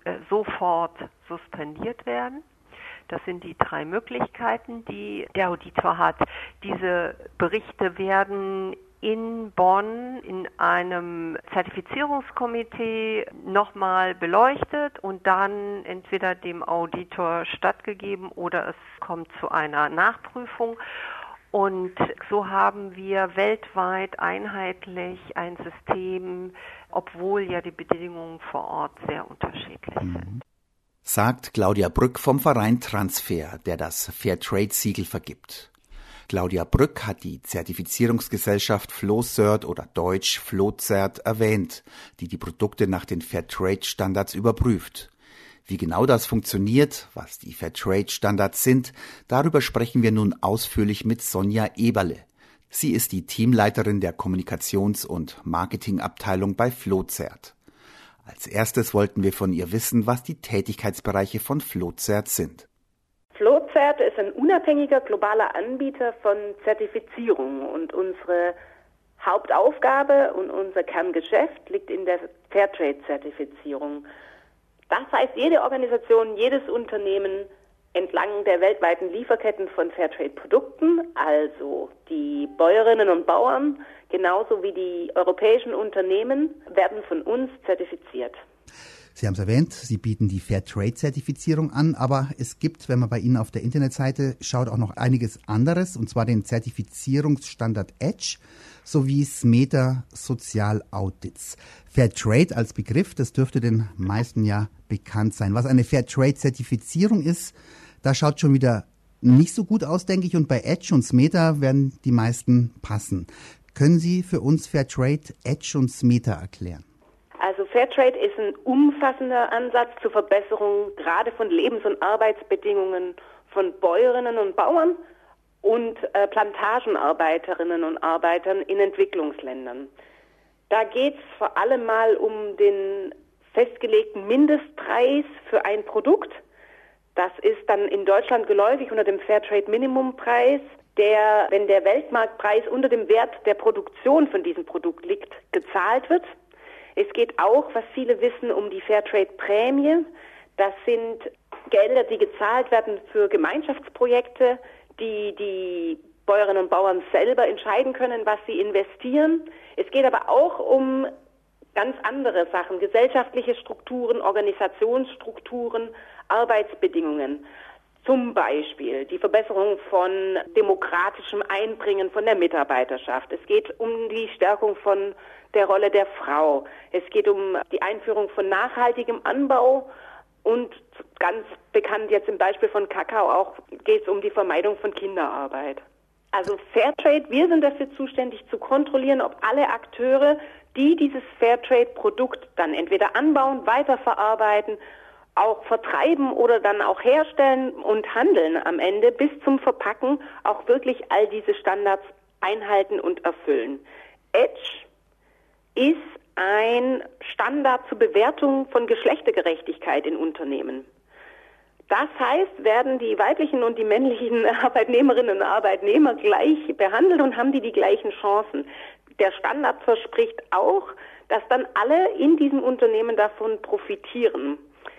Speaker 8: sofort suspendiert werden. Das sind die 3 Möglichkeiten, die der Auditor hat. Diese Berichte werden in Bonn in einem Zertifizierungskomitee nochmal beleuchtet und dann entweder dem Auditor stattgegeben oder es kommt zu einer Nachprüfung. Und so haben wir weltweit einheitlich ein System, obwohl ja die Bedingungen vor Ort sehr unterschiedlich sind.
Speaker 1: Sagt Claudia Brück vom Verein Transfer, der das Fairtrade-Siegel vergibt. Claudia Brück hat die Zertifizierungsgesellschaft FloCert oder deutsch FloCert erwähnt, die die Produkte nach den Fairtrade-Standards überprüft. Wie genau das funktioniert, was die Fairtrade-Standards sind, darüber sprechen wir nun ausführlich mit Sonja Eberle. Sie ist die Teamleiterin der Kommunikations- und Marketingabteilung bei FloCert. Als erstes wollten wir von ihr wissen, was die Tätigkeitsbereiche von FloCert sind.
Speaker 9: FloCert ist ein unabhängiger globaler Anbieter von Zertifizierung und unsere Hauptaufgabe und unser Kerngeschäft liegt in der Fairtrade-Zertifizierung. Das heißt, jede Organisation, jedes Unternehmen entlang der weltweiten Lieferketten von Fairtrade-Produkten, also die Bäuerinnen und Bauern, genauso wie die europäischen Unternehmen, werden von uns zertifiziert.
Speaker 1: Sie haben es erwähnt, Sie bieten die Fairtrade-Zertifizierung an, aber es gibt, wenn man bei Ihnen auf der Internetseite schaut, auch noch einiges anderes, und zwar den Zertifizierungsstandard EDGE sowie SMETA Sozialaudits. Fairtrade als Begriff, das dürfte den meisten ja bekannt sein. Was eine Fairtrade-Zertifizierung ist, da schaut schon wieder nicht so gut aus, denke ich, und bei EDGE und SMETA werden die meisten passen. Können Sie für uns Fairtrade, EDGE und SMETA erklären?
Speaker 9: Also Fairtrade ist ein umfassender Ansatz zur Verbesserung gerade von Lebens- und Arbeitsbedingungen von Bäuerinnen und Bauern und Plantagenarbeiterinnen und Arbeitern in Entwicklungsländern. Da geht es vor allem mal um den festgelegten Mindestpreis für ein Produkt. Das ist dann in Deutschland geläufig unter dem Fairtrade Minimumpreis, der, wenn der Weltmarktpreis unter dem Wert der Produktion von diesem Produkt liegt, gezahlt wird. Es geht auch, was viele wissen, um die Fairtrade-Prämie. Das sind Gelder, die gezahlt werden für Gemeinschaftsprojekte, die Bäuerinnen und Bauern selber entscheiden können, was sie investieren. Es geht aber auch um ganz andere Sachen, gesellschaftliche Strukturen, Organisationsstrukturen, Arbeitsbedingungen. Zum Beispiel die Verbesserung von demokratischem Einbringen von der Mitarbeiterschaft. Es geht um die Stärkung von der Rolle der Frau. Es geht um die Einführung von nachhaltigem Anbau und ganz bekannt jetzt im Beispiel von Kakao auch geht es um die Vermeidung von Kinderarbeit. Also Fairtrade, wir sind dafür zuständig zu kontrollieren, ob alle Akteure, die dieses Fairtrade-Produkt dann entweder anbauen, weiterverarbeiten, auch vertreiben oder dann auch herstellen und handeln am Ende bis zum Verpacken auch wirklich all diese Standards einhalten und erfüllen. EDGE ist ein Standard zur Bewertung von Geschlechtergerechtigkeit in Unternehmen. Das heißt, werden die weiblichen und die männlichen Arbeitnehmerinnen und Arbeitnehmer gleich behandelt und haben die gleichen Chancen. Der Standard verspricht auch, dass dann alle in diesem Unternehmen davon profitieren.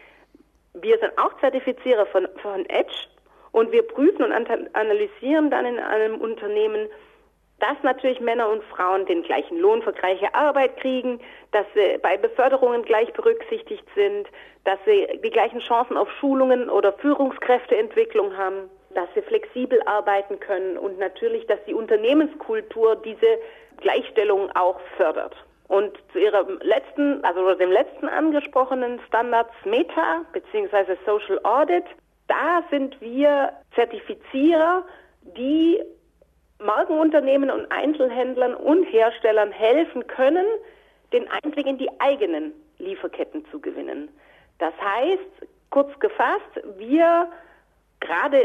Speaker 9: Wir sind auch Zertifizierer von EDGE und wir prüfen und analysieren dann in einem Unternehmen, dass natürlich Männer und Frauen den gleichen Lohn für gleiche Arbeit kriegen, dass sie bei Beförderungen gleich berücksichtigt sind, dass sie die gleichen Chancen auf Schulungen oder Führungskräfteentwicklung haben, dass sie flexibel arbeiten können und natürlich, dass die Unternehmenskultur diese Gleichstellung auch fördert. Und zu dem letzten angesprochenen Standard SMETA bzw. Social Audit, da sind wir Zertifizierer, die Markenunternehmen und Einzelhändlern und Herstellern helfen können, den Einblick in die eigenen Lieferketten zu gewinnen. Das heißt, kurz gefasst, wir gerade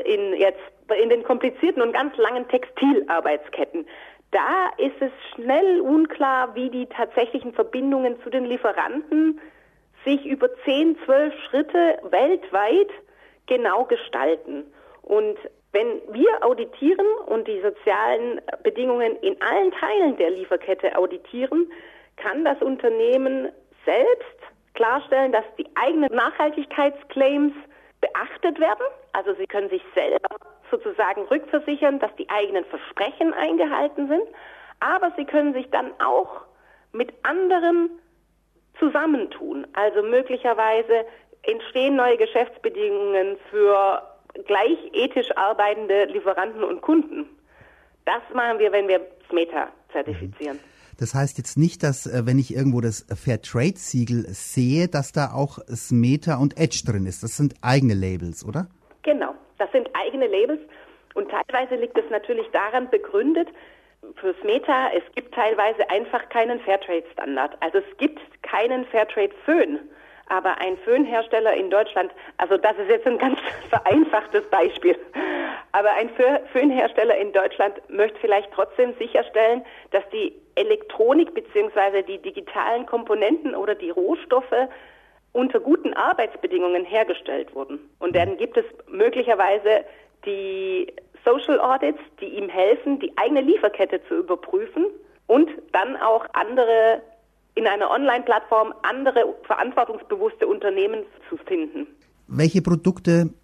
Speaker 9: in den komplizierten und ganz langen Textilarbeitsketten, da ist es schnell unklar, wie die tatsächlichen Verbindungen zu den Lieferanten sich über 10, 12 Schritte weltweit genau gestalten. Und wenn wir auditieren und die sozialen Bedingungen in allen Teilen der Lieferkette auditieren, kann das Unternehmen selbst klarstellen, dass die eigenen Nachhaltigkeitsclaims beachtet werden. Also sie können sich selber sozusagen rückversichern, dass die eigenen Versprechen eingehalten sind. Aber sie können sich dann auch mit anderen zusammentun. Also möglicherweise entstehen neue Geschäftsbedingungen für gleich ethisch arbeitende Lieferanten und Kunden. Das machen wir, wenn wir SMETA zertifizieren.
Speaker 1: Das heißt jetzt nicht, dass, wenn ich irgendwo das Fairtrade-Siegel sehe, dass da auch SMETA und EDGE drin ist. Das sind eigene Labels, oder?
Speaker 9: Genau, das sind eigene Labels und teilweise liegt es natürlich daran begründet, für SMETA, es gibt teilweise einfach keinen Fairtrade-Standard. Also es gibt keinen Fairtrade-Föhn. Aber ein Föhnhersteller in Deutschland, also das ist jetzt ein ganz vereinfachtes Beispiel, aber ein Föhnhersteller in Deutschland möchte vielleicht trotzdem sicherstellen, dass die Elektronik bzw. die digitalen Komponenten oder die Rohstoffe unter guten Arbeitsbedingungen hergestellt wurden. Und dann gibt es möglicherweise die Social Audits, die ihm helfen, die eigene Lieferkette zu überprüfen und dann auch andere in einer Online-Plattform andere verantwortungsbewusste Unternehmen zu finden.
Speaker 1: Welche Produkte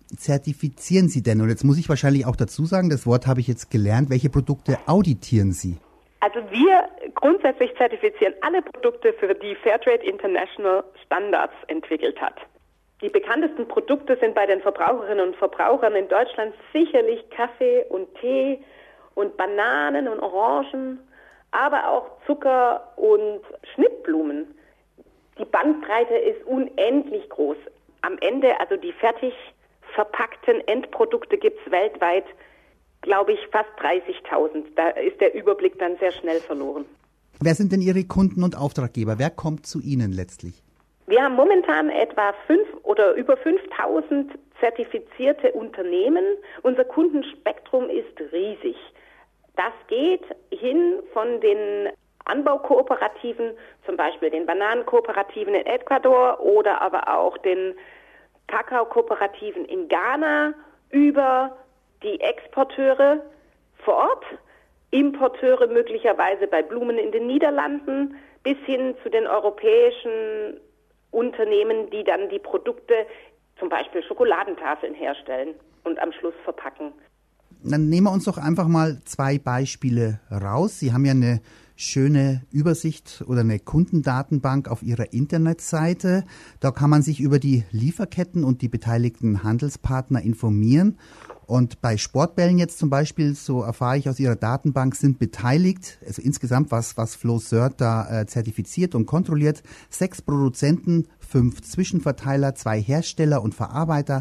Speaker 1: zertifizieren Sie denn? Und jetzt muss ich wahrscheinlich auch dazu sagen, das Wort habe ich jetzt gelernt, welche Produkte auditieren Sie?
Speaker 9: Also wir grundsätzlich zertifizieren alle Produkte, für die Fairtrade International Standards entwickelt hat. Die bekanntesten Produkte sind bei den Verbraucherinnen und Verbrauchern in Deutschland sicherlich Kaffee und Tee und Bananen und Orangen, aber auch Zucker und Schnittblumen. Die Bandbreite ist unendlich groß. Am Ende, also die fertig verpackten Endprodukte gibt es weltweit, glaube ich, fast 30.000. Da ist der Überblick dann sehr schnell verloren.
Speaker 1: Wer sind denn Ihre Kunden und Auftraggeber? Wer kommt zu Ihnen letztlich?
Speaker 9: Wir haben momentan etwa 5 oder über 5.000 zertifizierte Unternehmen. Unser Kundenspektrum ist riesig. Das geht hin von den Anbaukooperativen, zum Beispiel den Bananenkooperativen in Ecuador oder aber auch den Kakaokooperativen in Ghana, über die Exporteure vor Ort, Importeure möglicherweise bei Blumen in den Niederlanden, bis hin zu den europäischen Unternehmen, die dann die Produkte, zum Beispiel Schokoladentafeln, herstellen und am Schluss verpacken.
Speaker 1: Dann nehmen wir uns doch einfach mal 2 Beispiele raus. Sie haben ja eine schöne Übersicht oder eine Kundendatenbank auf Ihrer Internetseite. Da kann man sich über die Lieferketten und die beteiligten Handelspartner informieren. Und bei Sportbällen jetzt zum Beispiel, so erfahre ich aus Ihrer Datenbank, sind beteiligt, also insgesamt was Flowcert da zertifiziert und kontrolliert, 6 Produzenten, 5 Zwischenverteiler, 2 Hersteller und Verarbeiter,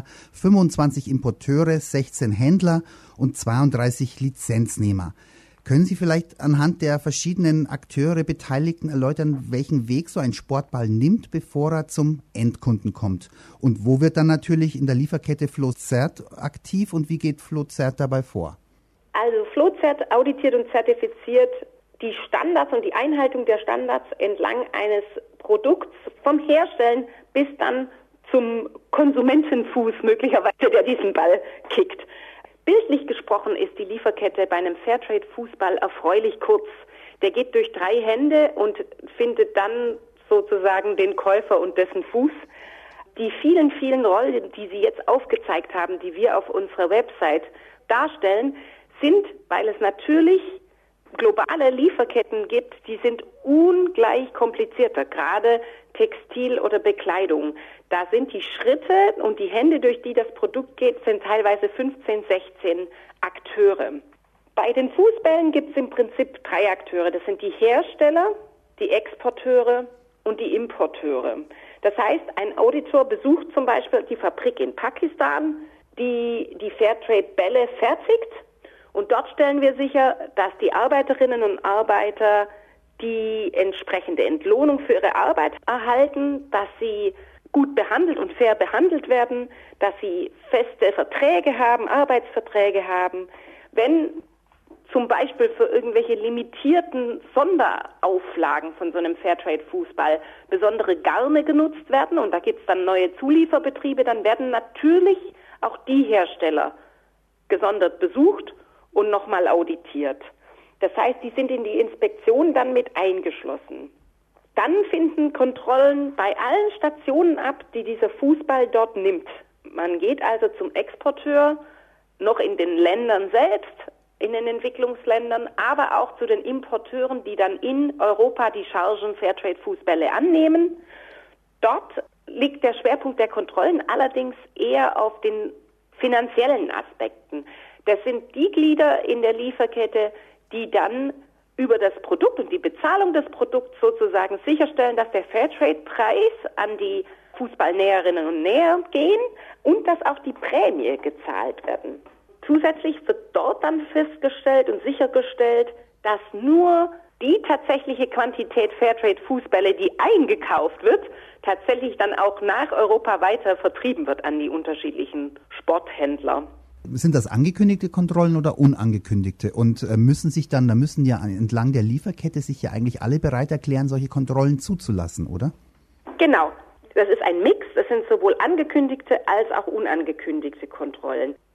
Speaker 1: 25 Importeure, 16 Händler und 32 Lizenznehmer. Können Sie vielleicht anhand der verschiedenen Akteure, Beteiligten erläutern, welchen Weg so ein Sportball nimmt, bevor er zum Endkunden kommt? Und wo wird dann natürlich in der Lieferkette Flowcert aktiv und wie geht Flowcert dabei vor?
Speaker 9: Also Flowcert auditiert und zertifiziert die Standards und die Einhaltung der Standards entlang eines Produkts vom Herstellen bis dann zum Konsumentenfuß möglicherweise, der diesen Ball kickt. Bildlich gesprochen ist die Lieferkette bei einem Fairtrade-Fußball erfreulich kurz. Der geht durch 3 Hände und findet dann sozusagen den Käufer und dessen Fuß. Die vielen, vielen Rollen, die Sie jetzt aufgezeigt haben, die wir auf unserer Website darstellen, sind, weil es natürlich globale Lieferketten gibt, die sind ungleich komplizierter, gerade Textil oder Bekleidung. Da sind die Schritte und die Hände, durch die das Produkt geht, sind teilweise 15, 16 Akteure. Bei den Fußbällen gibt es im Prinzip 3 Akteure. Das sind die Hersteller, die Exporteure und die Importeure. Das heißt, ein Auditor besucht zum Beispiel die Fabrik in Pakistan, die die Fairtrade-Bälle fertigt. Und dort stellen wir sicher, dass die Arbeiterinnen und Arbeiter die entsprechende Entlohnung für ihre Arbeit erhalten, dass sie gut behandelt und fair behandelt werden, dass sie feste Verträge haben, Arbeitsverträge haben. Wenn zum Beispiel für irgendwelche limitierten Sonderauflagen von so einem Fairtrade-Fußball besondere Garne genutzt werden und da gibt es dann neue Zulieferbetriebe, dann werden natürlich auch die Hersteller gesondert besucht und nochmal auditiert. Das heißt, die sind in die Inspektion dann mit eingeschlossen. Dann finden Kontrollen bei allen Stationen ab, die dieser Fußball dort nimmt. Man geht also zum Exporteur, noch in den Ländern selbst, in den Entwicklungsländern, aber auch zu den Importeuren, die dann in Europa die Chargen Fairtrade-Fußbälle annehmen. Dort liegt der Schwerpunkt der Kontrollen allerdings eher auf den finanziellen Aspekten. Das sind die Glieder in der Lieferkette, die dann über das Produkt und die Bezahlung des Produkts sozusagen sicherstellen, dass der Fairtrade-Preis an die Fußballnäherinnen und Näher gehen und dass auch die Prämie gezahlt werden. Zusätzlich wird dort dann festgestellt und sichergestellt, dass nur die tatsächliche Quantität Fairtrade-Fußbälle, die eingekauft wird, tatsächlich dann auch nach Europa weiter vertrieben wird an die unterschiedlichen Sporthändler.
Speaker 1: Sind das angekündigte Kontrollen oder unangekündigte? Und da müssen ja entlang der Lieferkette sich ja eigentlich alle bereit erklären, solche Kontrollen zuzulassen, oder?
Speaker 9: Genau. Das ist ein Mix. Das sind sowohl angekündigte als auch unangekündigte Kontrollen.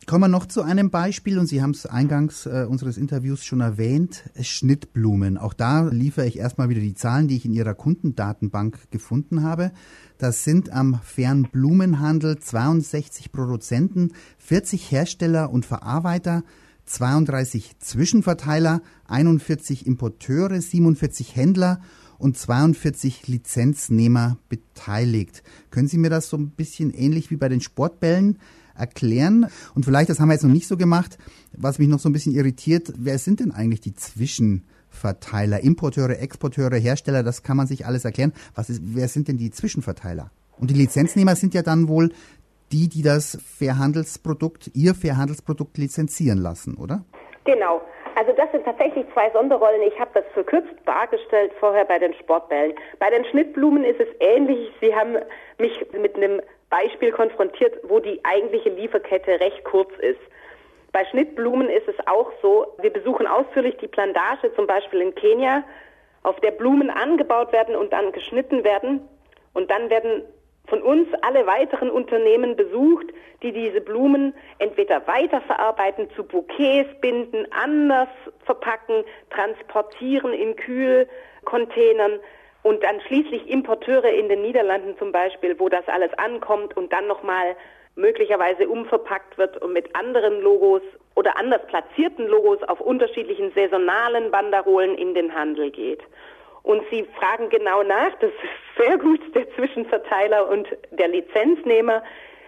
Speaker 1: Kommen wir noch zu einem Beispiel, und Sie haben es eingangs unseres Interviews schon erwähnt, Schnittblumen. Auch da liefere ich erstmal wieder die Zahlen, die ich in Ihrer Kundendatenbank gefunden habe. Das sind am fairen Blumenhandel 62 Produzenten, 40 Hersteller und Verarbeiter, 32 Zwischenverteiler, 41 Importeure, 47 Händler und 42 Lizenznehmer beteiligt. Können Sie mir das so ein bisschen ähnlich wie bei den Sportbällen erklären? Und vielleicht, das haben wir jetzt noch nicht so gemacht, was mich noch so ein bisschen irritiert, wer sind denn eigentlich die Zwischenverteiler? Importeure, Exporteure, Hersteller, das kann man sich alles erklären. Wer sind denn die Zwischenverteiler? Und die Lizenznehmer sind ja dann wohl die das ihr Fairhandelsprodukt lizenzieren lassen, oder?
Speaker 9: Genau. Also das sind tatsächlich zwei Sonderrollen. Ich habe das verkürzt dargestellt vorher bei den Sportbällen. Bei den Schnittblumen ist es ähnlich. Sie haben mich mit einem Beispiel konfrontiert, wo die eigentliche Lieferkette recht kurz ist. Bei Schnittblumen ist es auch so, wir besuchen ausführlich die Plantage, zum Beispiel in Kenia, auf der Blumen angebaut werden und dann geschnitten werden. Und dann werden von uns alle weiteren Unternehmen besucht, die diese Blumen entweder weiterverarbeiten, zu Bouquets binden, anders verpacken, transportieren in Kühlcontainern und dann schließlich Importeure in den Niederlanden zum Beispiel, wo das alles ankommt und dann nochmal möglicherweise umverpackt wird und mit anderen Logos oder anders platzierten Logos auf unterschiedlichen saisonalen Banderolen in den Handel geht. Und Sie fragen genau nach, das ist sehr gut, der Zwischenverteiler und der Lizenznehmer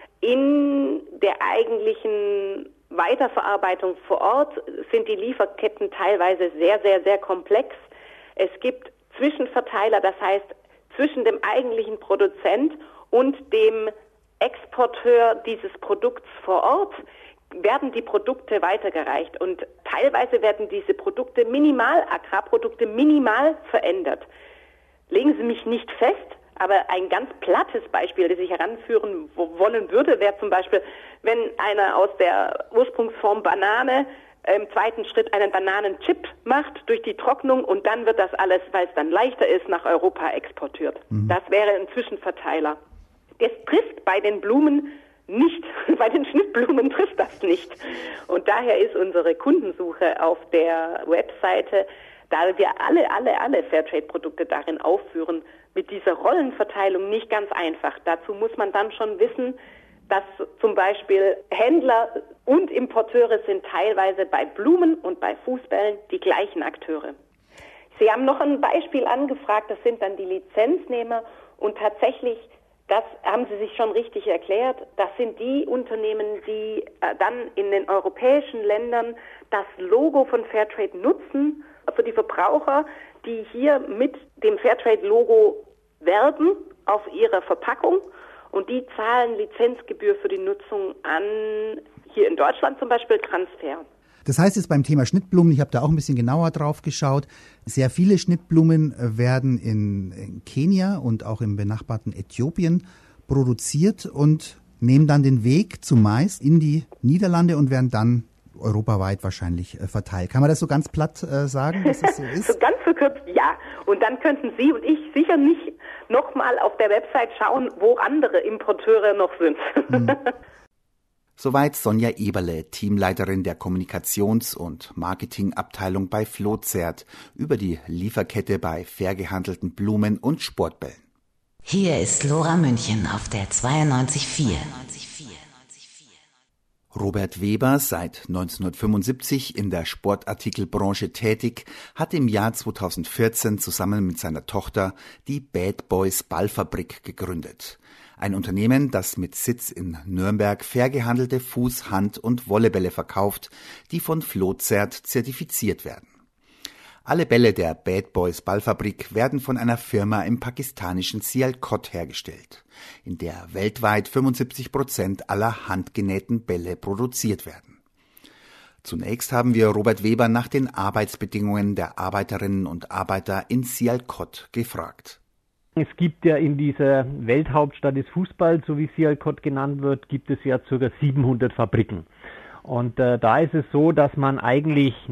Speaker 9: in der eigentlichen Weiterverarbeitung vor Ort sind die Lieferketten teilweise sehr, sehr, sehr komplex. Es gibt Zwischenverteiler, das heißt zwischen dem eigentlichen Produzent und dem Exporteur dieses Produkts vor Ort werden die Produkte weitergereicht und teilweise werden diese Produkte Agrarprodukte minimal verändert. Legen Sie mich nicht fest, aber ein ganz plattes Beispiel, das ich heranführen wollen würde, wäre zum Beispiel, wenn einer aus der Ursprungsform Banane im zweiten Schritt einen Bananenchip macht durch die Trocknung und dann wird das alles, weil es dann leichter ist, nach Europa exportiert. Das wäre ein Zwischenverteiler. Das trifft bei den Blumen nicht, bei den Schnittblumen trifft das nicht. Und daher ist unsere Kundensuche auf der Webseite, da wir alle Fairtrade-Produkte darin aufführen, mit dieser Rollenverteilung nicht ganz einfach. Dazu muss man dann schon wissen, dass zum Beispiel Händler und Importeure sind teilweise bei Blumen und bei Fußbällen die gleichen Akteure. Sie haben noch ein Beispiel angefragt, das sind dann die Lizenznehmer und tatsächlich, das haben Sie sich schon richtig erklärt, das sind die Unternehmen, die dann in den europäischen Ländern das Logo von Fairtrade nutzen, für die Verbraucher, die hier mit dem Fairtrade-Logo werben auf ihrer Verpackung und die zahlen Lizenzgebühr für die Nutzung an, hier in Deutschland zum Beispiel, Transfer.
Speaker 1: Das heißt jetzt beim Thema Schnittblumen, ich habe da auch ein bisschen genauer drauf geschaut, sehr viele Schnittblumen werden in Kenia und auch im benachbarten Äthiopien produziert und nehmen dann den Weg zumeist in die Niederlande und werden dann europaweit wahrscheinlich verteilt. Kann man das so ganz platt sagen, dass das so ist?
Speaker 9: So ganz verkürzt, ja. Und dann könnten Sie und ich sicher nicht nochmal auf der Website schauen, wo andere Importeure noch sind.
Speaker 1: Soweit Sonja Eberle, Teamleiterin der Kommunikations- und Marketingabteilung bei Flozert, über die Lieferkette bei fair gehandelten Blumen und Sportbällen.
Speaker 2: Hier ist Lora München auf der 92.4.
Speaker 1: Robert Weber, seit 1975 in der Sportartikelbranche tätig, hat im Jahr 2014 zusammen mit seiner Tochter die Bad Boys Ballfabrik gegründet. Ein Unternehmen, das mit Sitz in Nürnberg fair gehandelte Fuß-, Hand- und Vollebälle verkauft, die von Flozert zertifiziert werden. Alle Bälle der Bad Boys Ballfabrik werden von einer Firma im pakistanischen Sialkot hergestellt, in der weltweit 75% aller handgenähten Bälle produziert werden. Zunächst haben wir Robert Weber nach den Arbeitsbedingungen der Arbeiterinnen und Arbeiter in Sialkot gefragt.
Speaker 10: Es gibt ja in dieser Welthauptstadt des Fußballs, so wie Sialkot genannt wird, gibt es ja ca. 700 Fabriken. Und da ist es so, dass man eigentlich eine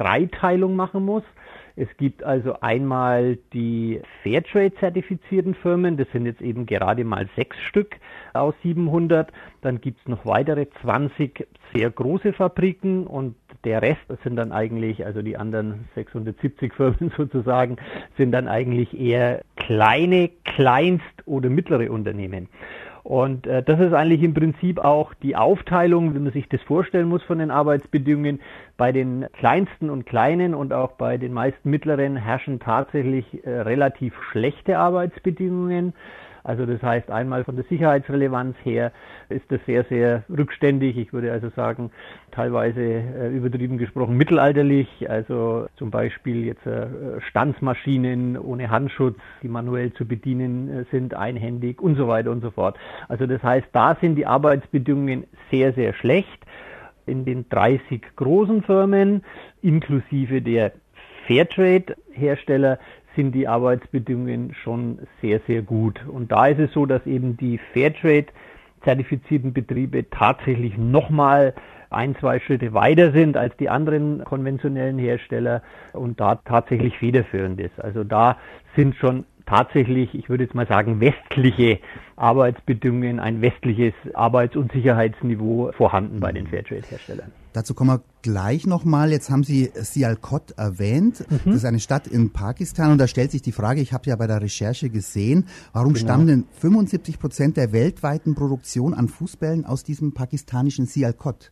Speaker 10: Dreiteilung machen muss. Es gibt also einmal die Fairtrade-zertifizierten Firmen, das sind jetzt eben gerade mal 6 Stück aus 700. Dann gibt es noch weitere 20 sehr große Fabriken und der Rest, das sind dann eigentlich, also die anderen 670 Firmen sozusagen, sind dann eigentlich eher kleine, kleinst- oder mittlere Unternehmen. Und das ist eigentlich im Prinzip auch die Aufteilung, wie man sich das vorstellen muss von den Arbeitsbedingungen. Bei den kleinsten und kleinen und auch bei den meisten mittleren herrschen tatsächlich relativ schlechte Arbeitsbedingungen. Also das heißt, einmal von der Sicherheitsrelevanz her ist das sehr, sehr rückständig. Ich würde also sagen, teilweise übertrieben gesprochen mittelalterlich. Also zum Beispiel jetzt Stanzmaschinen ohne Handschutz, die manuell zu bedienen sind, einhändig und so weiter und so fort. Also das heißt, da sind die Arbeitsbedingungen sehr, sehr schlecht. In den 30 großen Firmen, inklusive der Fairtrade-Hersteller, sind die Arbeitsbedingungen schon sehr, sehr gut. Und da ist es so, dass eben die Fairtrade-zertifizierten Betriebe tatsächlich nochmal 1-2 Schritte weiter sind als die anderen konventionellen Hersteller und da tatsächlich federführend ist. Also da sind schon tatsächlich, ich würde jetzt mal sagen, westliche Arbeitsbedingungen, ein westliches Arbeits- und Sicherheitsniveau vorhanden bei den Fairtrade-Herstellern.
Speaker 1: Dazu kommen wir gleich nochmal. Jetzt haben Sie Sialkot erwähnt. Das ist eine Stadt in Pakistan und da stellt sich die Frage, ich habe ja bei der Recherche gesehen, warum stammen denn 75% der weltweiten Produktion an Fußbällen aus diesem pakistanischen Sialkot?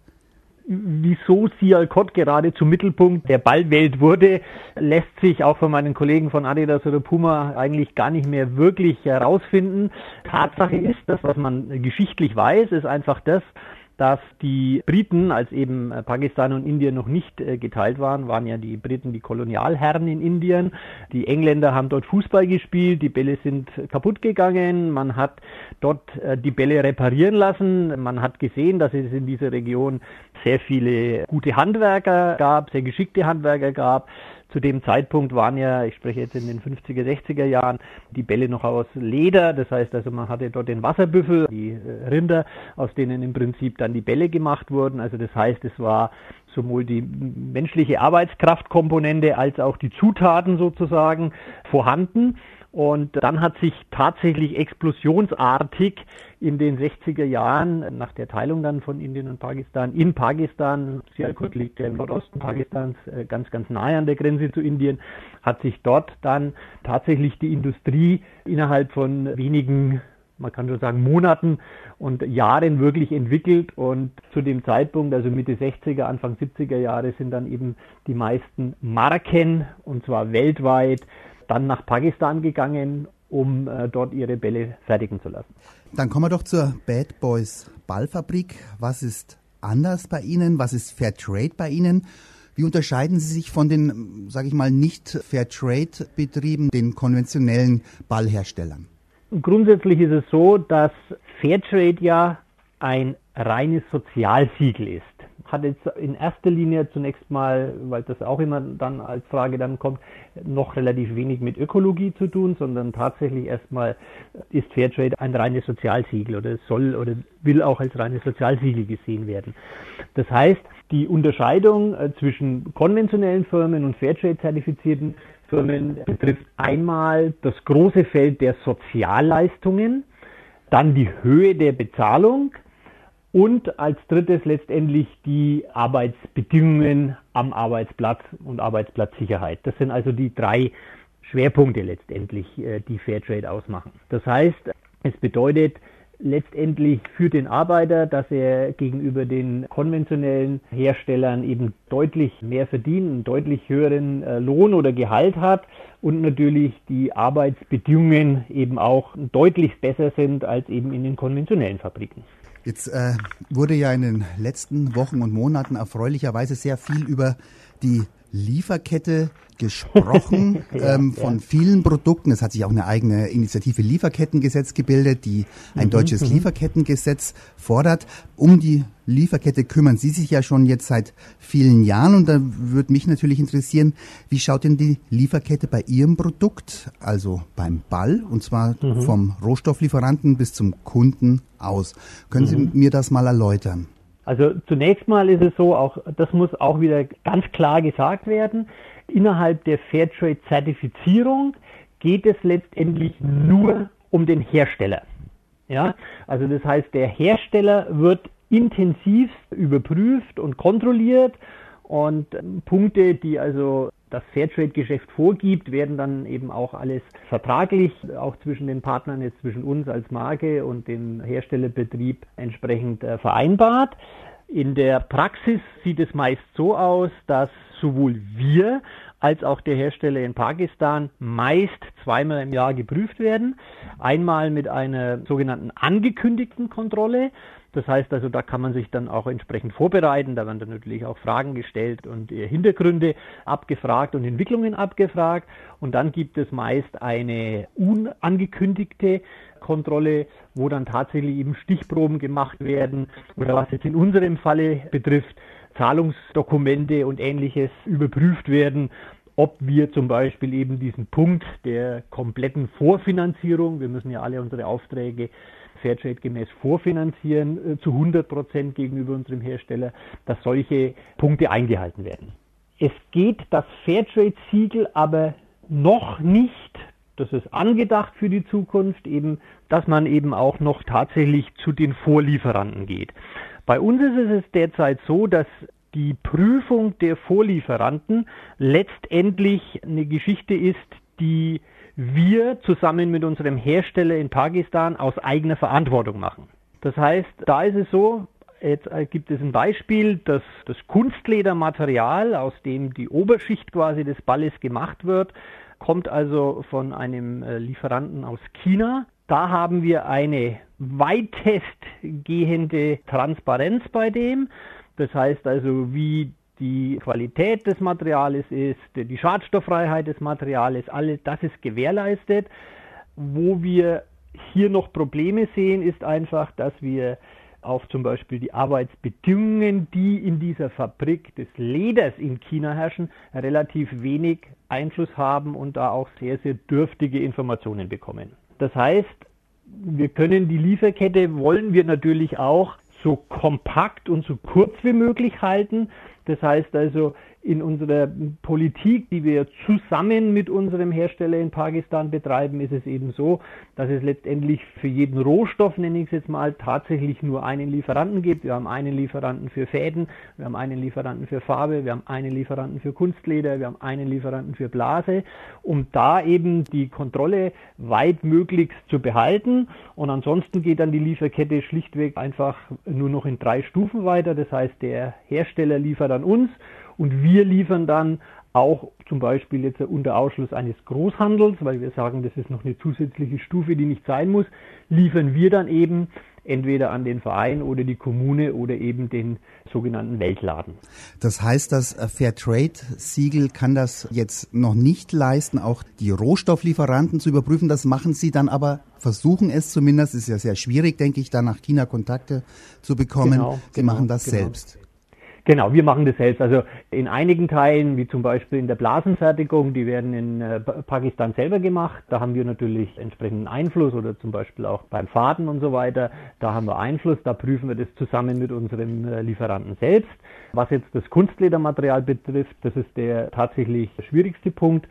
Speaker 10: Wieso Sialkot gerade zum Mittelpunkt der Ballwelt wurde, lässt sich auch von meinen Kollegen von Adidas oder Puma eigentlich gar nicht mehr wirklich herausfinden. Tatsache ist, das, was man geschichtlich weiß, ist einfach das, dass die Briten, als eben Pakistan und Indien noch nicht geteilt waren ja die Briten die Kolonialherren in Indien. Die Engländer haben dort Fußball gespielt, die Bälle sind kaputt gegangen, man hat dort die Bälle reparieren lassen, man hat gesehen, dass es in dieser Region sehr viele gute Handwerker gab, sehr geschickte Handwerker gab. Zu dem Zeitpunkt waren ja, ich spreche jetzt in den 50er, 60er Jahren, die Bälle noch aus Leder. Das heißt also, man hatte dort den Wasserbüffel, die Rinder, aus denen im Prinzip dann die Bälle gemacht wurden. Also das heißt, es war sowohl die menschliche Arbeitskraftkomponente als auch die Zutaten sozusagen vorhanden. Und dann hat sich tatsächlich explosionsartig in den 60er Jahren, nach der Teilung dann von Indien und Pakistan, in Pakistan, Sialkot liegt ja im Nordosten Pakistans, ganz, ganz nahe an der Grenze zu Indien, hat sich dort dann tatsächlich die Industrie innerhalb von wenigen, man kann schon sagen, Monaten und Jahren wirklich entwickelt. Und zu dem Zeitpunkt, also Mitte 60er, Anfang 70er Jahre, sind dann eben die meisten Marken, und zwar weltweit, dann nach Pakistan gegangen, um dort ihre Bälle fertigen zu lassen.
Speaker 1: Dann kommen wir doch zur Bad Boys Ballfabrik. Was ist anders bei Ihnen? Was ist Fairtrade bei Ihnen? Wie unterscheiden Sie sich von den, sage ich mal, nicht Fairtrade-Betrieben, den konventionellen Ballherstellern?
Speaker 10: Grundsätzlich ist es so, dass Fairtrade ja ein reines Sozialsiegel ist. Hat jetzt in erster Linie zunächst mal, weil das auch immer dann als Frage dann kommt, noch relativ wenig mit Ökologie zu tun, sondern tatsächlich erstmal ist Fairtrade ein reines Sozialsiegel oder soll oder will auch als reines Sozialsiegel gesehen werden. Das heißt, die Unterscheidung zwischen konventionellen Firmen und Fairtrade-zertifizierten Firmen betrifft einmal das große Feld der Sozialleistungen, dann die Höhe der Bezahlung, und als drittes letztendlich die Arbeitsbedingungen am Arbeitsplatz und Arbeitsplatzsicherheit. Das sind also die 3 Schwerpunkte letztendlich, die Fairtrade ausmachen. Das heißt, es bedeutet letztendlich für den Arbeiter, dass er gegenüber den konventionellen Herstellern eben deutlich mehr verdient, einen deutlich höheren Lohn oder Gehalt hat und natürlich die Arbeitsbedingungen eben auch deutlich besser sind als eben in den konventionellen Fabriken.
Speaker 1: Jetzt wurde ja in den letzten Wochen und Monaten erfreulicherweise sehr viel über die Lieferkette gesprochen von vielen Produkten. Es hat sich auch eine eigene Initiative Lieferkettengesetz gebildet, die ein deutsches Lieferkettengesetz fordert. Um die Lieferkette kümmern Sie sich ja schon jetzt seit vielen Jahren und da würde mich natürlich interessieren, wie schaut denn die Lieferkette bei Ihrem Produkt, also beim Ball, und zwar vom Rohstofflieferanten bis zum Kunden aus? Können Sie mir das mal erläutern?
Speaker 10: Also zunächst mal ist es so, auch das muss auch wieder ganz klar gesagt werden, innerhalb der Fairtrade-Zertifizierung geht es letztendlich nur um den Hersteller. Ja, also das heißt, der Hersteller wird intensiv überprüft und kontrolliert und Punkte, die also das Fairtrade-Geschäft vorgibt, werden dann eben auch alles vertraglich, auch zwischen den Partnern, jetzt zwischen uns als Marke und dem Herstellerbetrieb entsprechend vereinbart. In der Praxis sieht es meist so aus, dass sowohl wir als auch der Hersteller in Pakistan meist zweimal im Jahr geprüft werden. Einmal mit einer sogenannten angekündigten Kontrolle. Das heißt also, da kann man sich dann auch entsprechend vorbereiten. Da werden dann natürlich auch Fragen gestellt und Hintergründe abgefragt und Entwicklungen abgefragt. Und dann gibt es meist eine unangekündigte Kontrolle, wo dann tatsächlich eben Stichproben gemacht werden oder was jetzt in unserem Falle betrifft, Zahlungsdokumente und Ähnliches überprüft werden, ob wir zum Beispiel eben diesen Punkt der kompletten Vorfinanzierung, wir müssen ja alle unsere Aufträge Fairtrade gemäß vorfinanzieren, zu 100% gegenüber unserem Hersteller, dass solche Punkte eingehalten werden. Es geht das Fairtrade-Siegel aber noch nicht, das ist angedacht für die Zukunft, eben, dass man eben auch noch tatsächlich zu den Vorlieferanten geht. Bei uns ist es derzeit so, dass die Prüfung der Vorlieferanten letztendlich eine Geschichte ist, die wir zusammen mit unserem Hersteller in Pakistan aus eigener Verantwortung machen. Das heißt, da ist es so, jetzt gibt es ein Beispiel, dass das Kunstledermaterial, aus dem die Oberschicht quasi des Balles gemacht wird, kommt also von einem Lieferanten aus China. Da haben wir eine weitestgehende Transparenz bei dem. Das heißt also, wie die Qualität des Materials ist, die Schadstofffreiheit des Materials, alles das ist gewährleistet. Wo wir hier noch Probleme sehen, ist einfach, dass wir auf zum Beispiel die Arbeitsbedingungen, die in dieser Fabrik des Leders in China herrschen, relativ wenig Einfluss haben und da auch sehr, sehr dürftige Informationen bekommen. Das heißt, wir können die Lieferkette, wollen wir natürlich auch so kompakt und so kurz wie möglich halten. Das heißt also, in unserer Politik, die wir zusammen mit unserem Hersteller in Pakistan betreiben, ist es eben so, dass es letztendlich für jeden Rohstoff, nenne ich es jetzt mal, tatsächlich nur einen Lieferanten gibt. Wir haben einen Lieferanten für Fäden, wir haben einen Lieferanten für Farbe, wir haben einen Lieferanten für Kunstleder, wir haben einen Lieferanten für Blase, um da eben die Kontrolle weitmöglichst zu behalten. Und ansonsten geht dann die Lieferkette schlichtweg einfach nur noch in 3 Stufen weiter. Das heißt, der Hersteller liefert an uns, und wir liefern dann auch zum Beispiel jetzt unter Ausschluss eines Großhandels, weil wir sagen, das ist noch eine zusätzliche Stufe, die nicht sein muss, liefern wir dann eben entweder an den Verein oder die Kommune oder eben den sogenannten Weltladen.
Speaker 1: Das heißt, das Fairtrade-Siegel kann das jetzt noch nicht leisten, auch die Rohstofflieferanten zu überprüfen. Das machen Sie dann aber, versuchen es zumindest, ist ja sehr schwierig, denke ich, da nach China Kontakte zu bekommen. Sie machen das selbst.
Speaker 10: Genau, wir machen das selbst. Also in einigen Teilen, wie zum Beispiel in der Blasenfertigung, die werden in Pakistan selber gemacht. Da haben wir natürlich entsprechenden Einfluss oder zum Beispiel auch beim Faden und so weiter. Da haben wir Einfluss, da prüfen wir das zusammen mit unserem Lieferanten selbst. Was jetzt das Kunstledermaterial betrifft, das ist der tatsächlich schwierigste Punkt,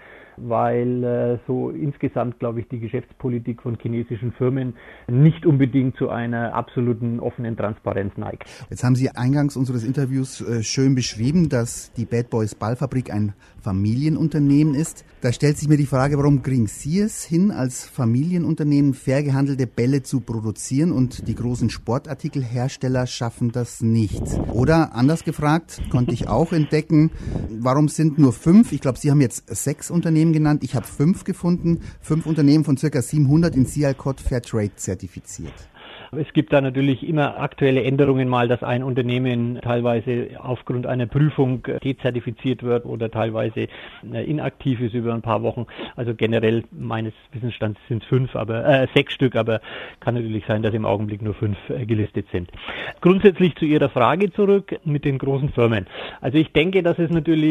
Speaker 10: weil so insgesamt, glaube ich, die Geschäftspolitik von chinesischen Firmen nicht unbedingt zu einer absoluten offenen Transparenz neigt.
Speaker 1: Jetzt haben Sie eingangs unseres Interviews schön beschrieben, dass die Bad Boys Ballfabrik ein Familienunternehmen ist. Da stellt sich mir die Frage, warum kriegen Sie es hin, als Familienunternehmen fair gehandelte Bälle zu produzieren und die großen Sportartikelhersteller schaffen das nicht? Oder anders gefragt, konnte ich auch entdecken, warum sind nur 5, ich glaube, Sie haben jetzt 6 Unternehmen genannt, ich habe 5 gefunden, 5 Unternehmen von ca. 700 in Sialkot Fairtrade zertifiziert.
Speaker 10: Es gibt da natürlich immer aktuelle Änderungen mal, dass ein Unternehmen teilweise aufgrund einer Prüfung dezertifiziert wird oder teilweise inaktiv ist über ein paar Wochen. Also generell meines Wissensstands sind es 6 Stück, aber kann natürlich sein, dass im Augenblick nur 5 gelistet sind. Grundsätzlich zu Ihrer Frage zurück mit den großen Firmen. Also ich denke, dass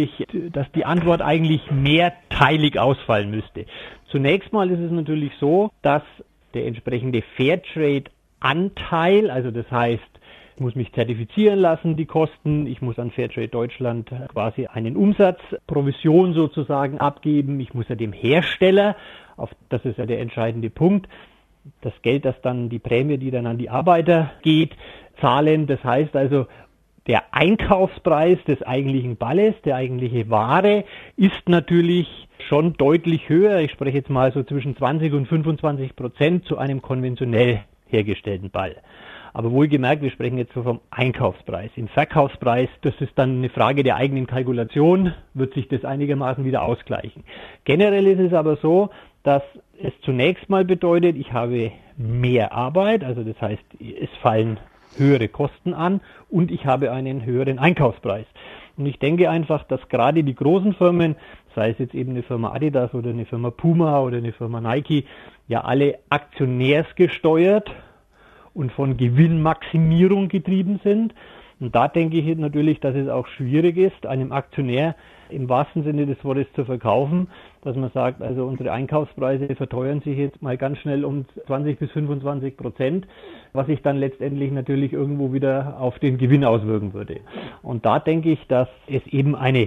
Speaker 10: die Antwort eigentlich mehrteilig ausfallen müsste. Zunächst mal ist es natürlich so, dass der entsprechende Fairtrade Anteil, also das heißt muss mich zertifizieren lassen, die Kosten. Ich muss an Fairtrade Deutschland quasi einen Umsatz, Provision sozusagen abgeben. Ich muss ja dem Hersteller, das ist ja der entscheidende Punkt, das Geld, das dann die Prämie, die dann an die Arbeiter geht, zahlen. Das heißt also, der Einkaufspreis des eigentlichen Balles, der eigentliche Ware, ist natürlich schon deutlich höher. Ich spreche jetzt mal so zwischen 20 und 25% zu einem konventionell hergestellten Ball. Aber wohlgemerkt, wir sprechen jetzt so vom Einkaufspreis. Im Verkaufspreis, das ist dann eine Frage der eigenen Kalkulation, wird sich das einigermaßen wieder ausgleichen. Generell ist es aber so, dass es zunächst mal bedeutet, ich habe mehr Arbeit, also das heißt, es fallen höhere Kosten an und ich habe einen höheren Einkaufspreis. Und ich denke einfach, dass gerade die großen Firmen, sei es jetzt eben eine Firma Adidas oder eine Firma Puma oder eine Firma Nike, ja alle aktionärsgesteuert und von Gewinnmaximierung getrieben sind. Und da denke ich natürlich, dass es auch schwierig ist, einem Aktionär im wahrsten Sinne des Wortes zu verkaufen, dass man sagt, also unsere Einkaufspreise verteuern sich jetzt mal ganz schnell um 20-25%, was sich dann letztendlich natürlich irgendwo wieder auf den Gewinn auswirken würde. Und da denke ich, dass es eben eine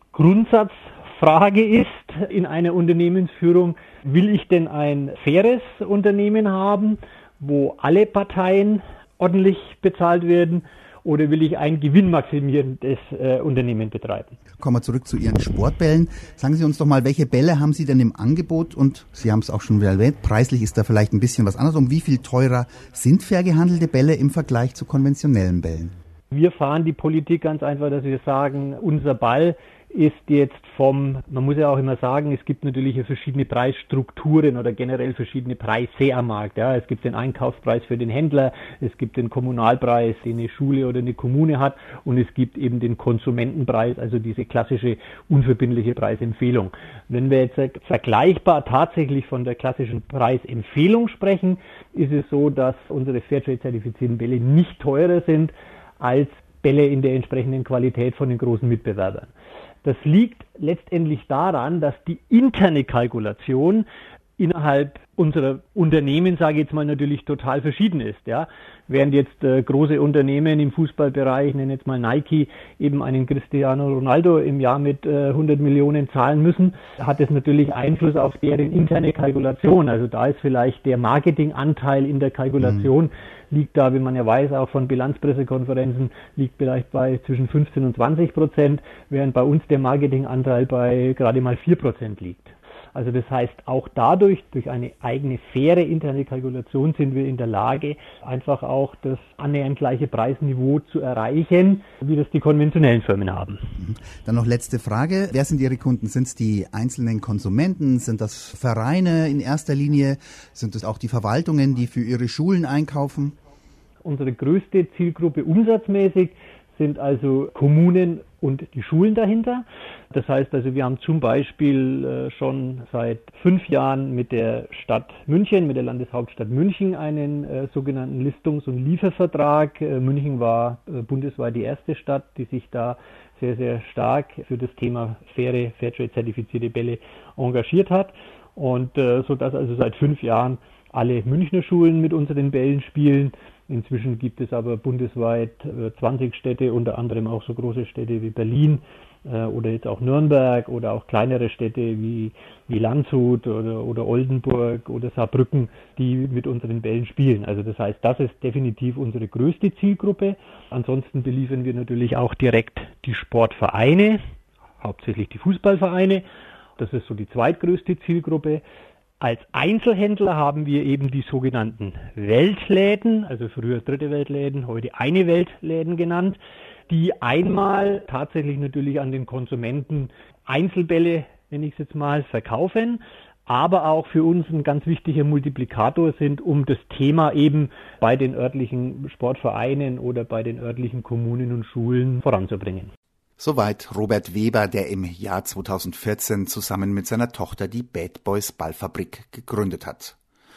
Speaker 10: Grundsatzfrage ist in einer Unternehmensführung. Will ich denn ein faires Unternehmen haben, wo alle Parteien ordentlich bezahlt werden? Oder will ich ein gewinnmaximierendes Unternehmen betreiben?
Speaker 1: Kommen wir zurück zu Ihren Sportbällen. Sagen Sie uns doch mal, welche Bälle haben Sie denn im Angebot? Und Sie haben es auch schon wieder erwähnt, preislich ist da vielleicht ein bisschen was anderes. Um wie viel teurer sind fair gehandelte Bälle im Vergleich zu konventionellen Bällen?
Speaker 10: Wir fahren die Politik ganz einfach, dass wir sagen, unser Ball ist jetzt man muss ja auch immer sagen, es gibt natürlich verschiedene Preisstrukturen oder generell verschiedene Preise am Markt. Ja, es gibt den Einkaufspreis für den Händler, es gibt den Kommunalpreis, den eine Schule oder eine Kommune hat, und es gibt eben den Konsumentenpreis, also diese klassische unverbindliche Preisempfehlung. Wenn wir jetzt vergleichbar tatsächlich von der klassischen Preisempfehlung sprechen, ist es so, dass unsere Fairtrade-zertifizierten Bälle nicht teurer sind als Bälle in der entsprechenden Qualität von den großen Mitbewerbern. Das liegt letztendlich daran, dass die interne Kalkulation innerhalb unserer Unternehmen, sage ich jetzt mal, natürlich total verschieden ist. Ja. Während jetzt große Unternehmen im Fußballbereich, nennen jetzt mal Nike, eben einen Cristiano Ronaldo im Jahr mit 100 Millionen zahlen müssen, hat es natürlich Einfluss auf deren interne Kalkulation. Also da ist vielleicht der Marketinganteil in der Kalkulation liegt da, wie man ja weiß, auch von Bilanzpressekonferenzen, liegt vielleicht bei zwischen 15 und 20%, während bei uns der Marketinganteil bei gerade mal 4% liegt. Also das heißt, auch dadurch, durch eine eigene faire interne Kalkulation, sind wir in der Lage, einfach auch das annähernd gleiche Preisniveau zu erreichen, wie das die konventionellen Firmen haben.
Speaker 1: Dann noch letzte Frage. Wer sind Ihre Kunden? Sind es die einzelnen Konsumenten? Sind das Vereine in erster Linie? Sind es auch die Verwaltungen, die für ihre Schulen einkaufen?
Speaker 10: Unsere größte Zielgruppe umsatzmäßig sind also Kommunen und die Schulen dahinter. Das heißt also, wir haben zum Beispiel schon seit 5 Jahren mit der Stadt München, mit der Landeshauptstadt München einen sogenannten Listungs- und Liefervertrag. München war bundesweit die erste Stadt, die sich da sehr, sehr stark für das Thema faire, Fairtrade-zertifizierte Bälle engagiert hat. Und so dass also seit 5 Jahren alle Münchner Schulen mit unseren Bällen spielen. Inzwischen gibt es aber bundesweit 20 Städte, unter anderem auch so große Städte wie Berlin oder jetzt auch Nürnberg oder auch kleinere Städte wie Landshut oder Oldenburg oder Saarbrücken, die mit unseren Bällen spielen. Also das heißt, das ist definitiv unsere größte Zielgruppe. Ansonsten beliefern wir natürlich auch direkt die Sportvereine, hauptsächlich die Fußballvereine. Das ist so die zweitgrößte Zielgruppe. Als Einzelhändler haben wir eben die sogenannten Weltläden, also früher dritte Weltläden, heute eine Weltläden genannt, die einmal tatsächlich natürlich an den Konsumenten Einzelbälle, nenne ich es jetzt mal, verkaufen, aber auch für uns ein ganz wichtiger Multiplikator sind, um das Thema eben bei den örtlichen Sportvereinen oder bei den örtlichen Kommunen und Schulen voranzubringen.
Speaker 1: Soweit Robert Weber, der im Jahr 2014 zusammen mit seiner Tochter die Bad Boys Ballfabrik gegründet hat.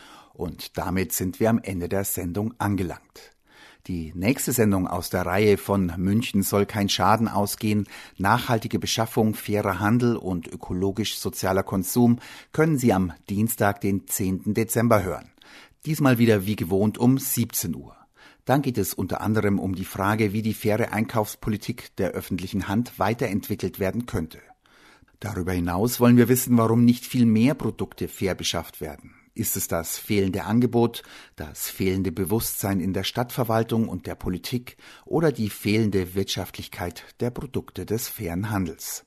Speaker 1: Und damit sind wir am Ende der Sendung angelangt. Die nächste Sendung aus der Reihe von München soll kein Schaden ausgehen. Nachhaltige Beschaffung, fairer Handel und ökologisch-sozialer Konsum können Sie am Dienstag, den 10. Dezember hören. Diesmal wieder wie gewohnt um 17 Uhr. Dann geht es unter anderem um die Frage, wie die faire Einkaufspolitik der öffentlichen Hand weiterentwickelt werden könnte. Darüber hinaus wollen wir wissen, warum nicht viel mehr Produkte fair beschafft werden. Ist es das fehlende Angebot, das fehlende Bewusstsein in der Stadtverwaltung und der Politik oder die fehlende Wirtschaftlichkeit der Produkte des fairen Handels?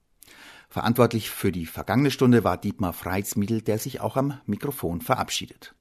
Speaker 1: Verantwortlich für die vergangene Stunde war Dietmar Freitsmiedl, der sich auch am Mikrofon verabschiedet.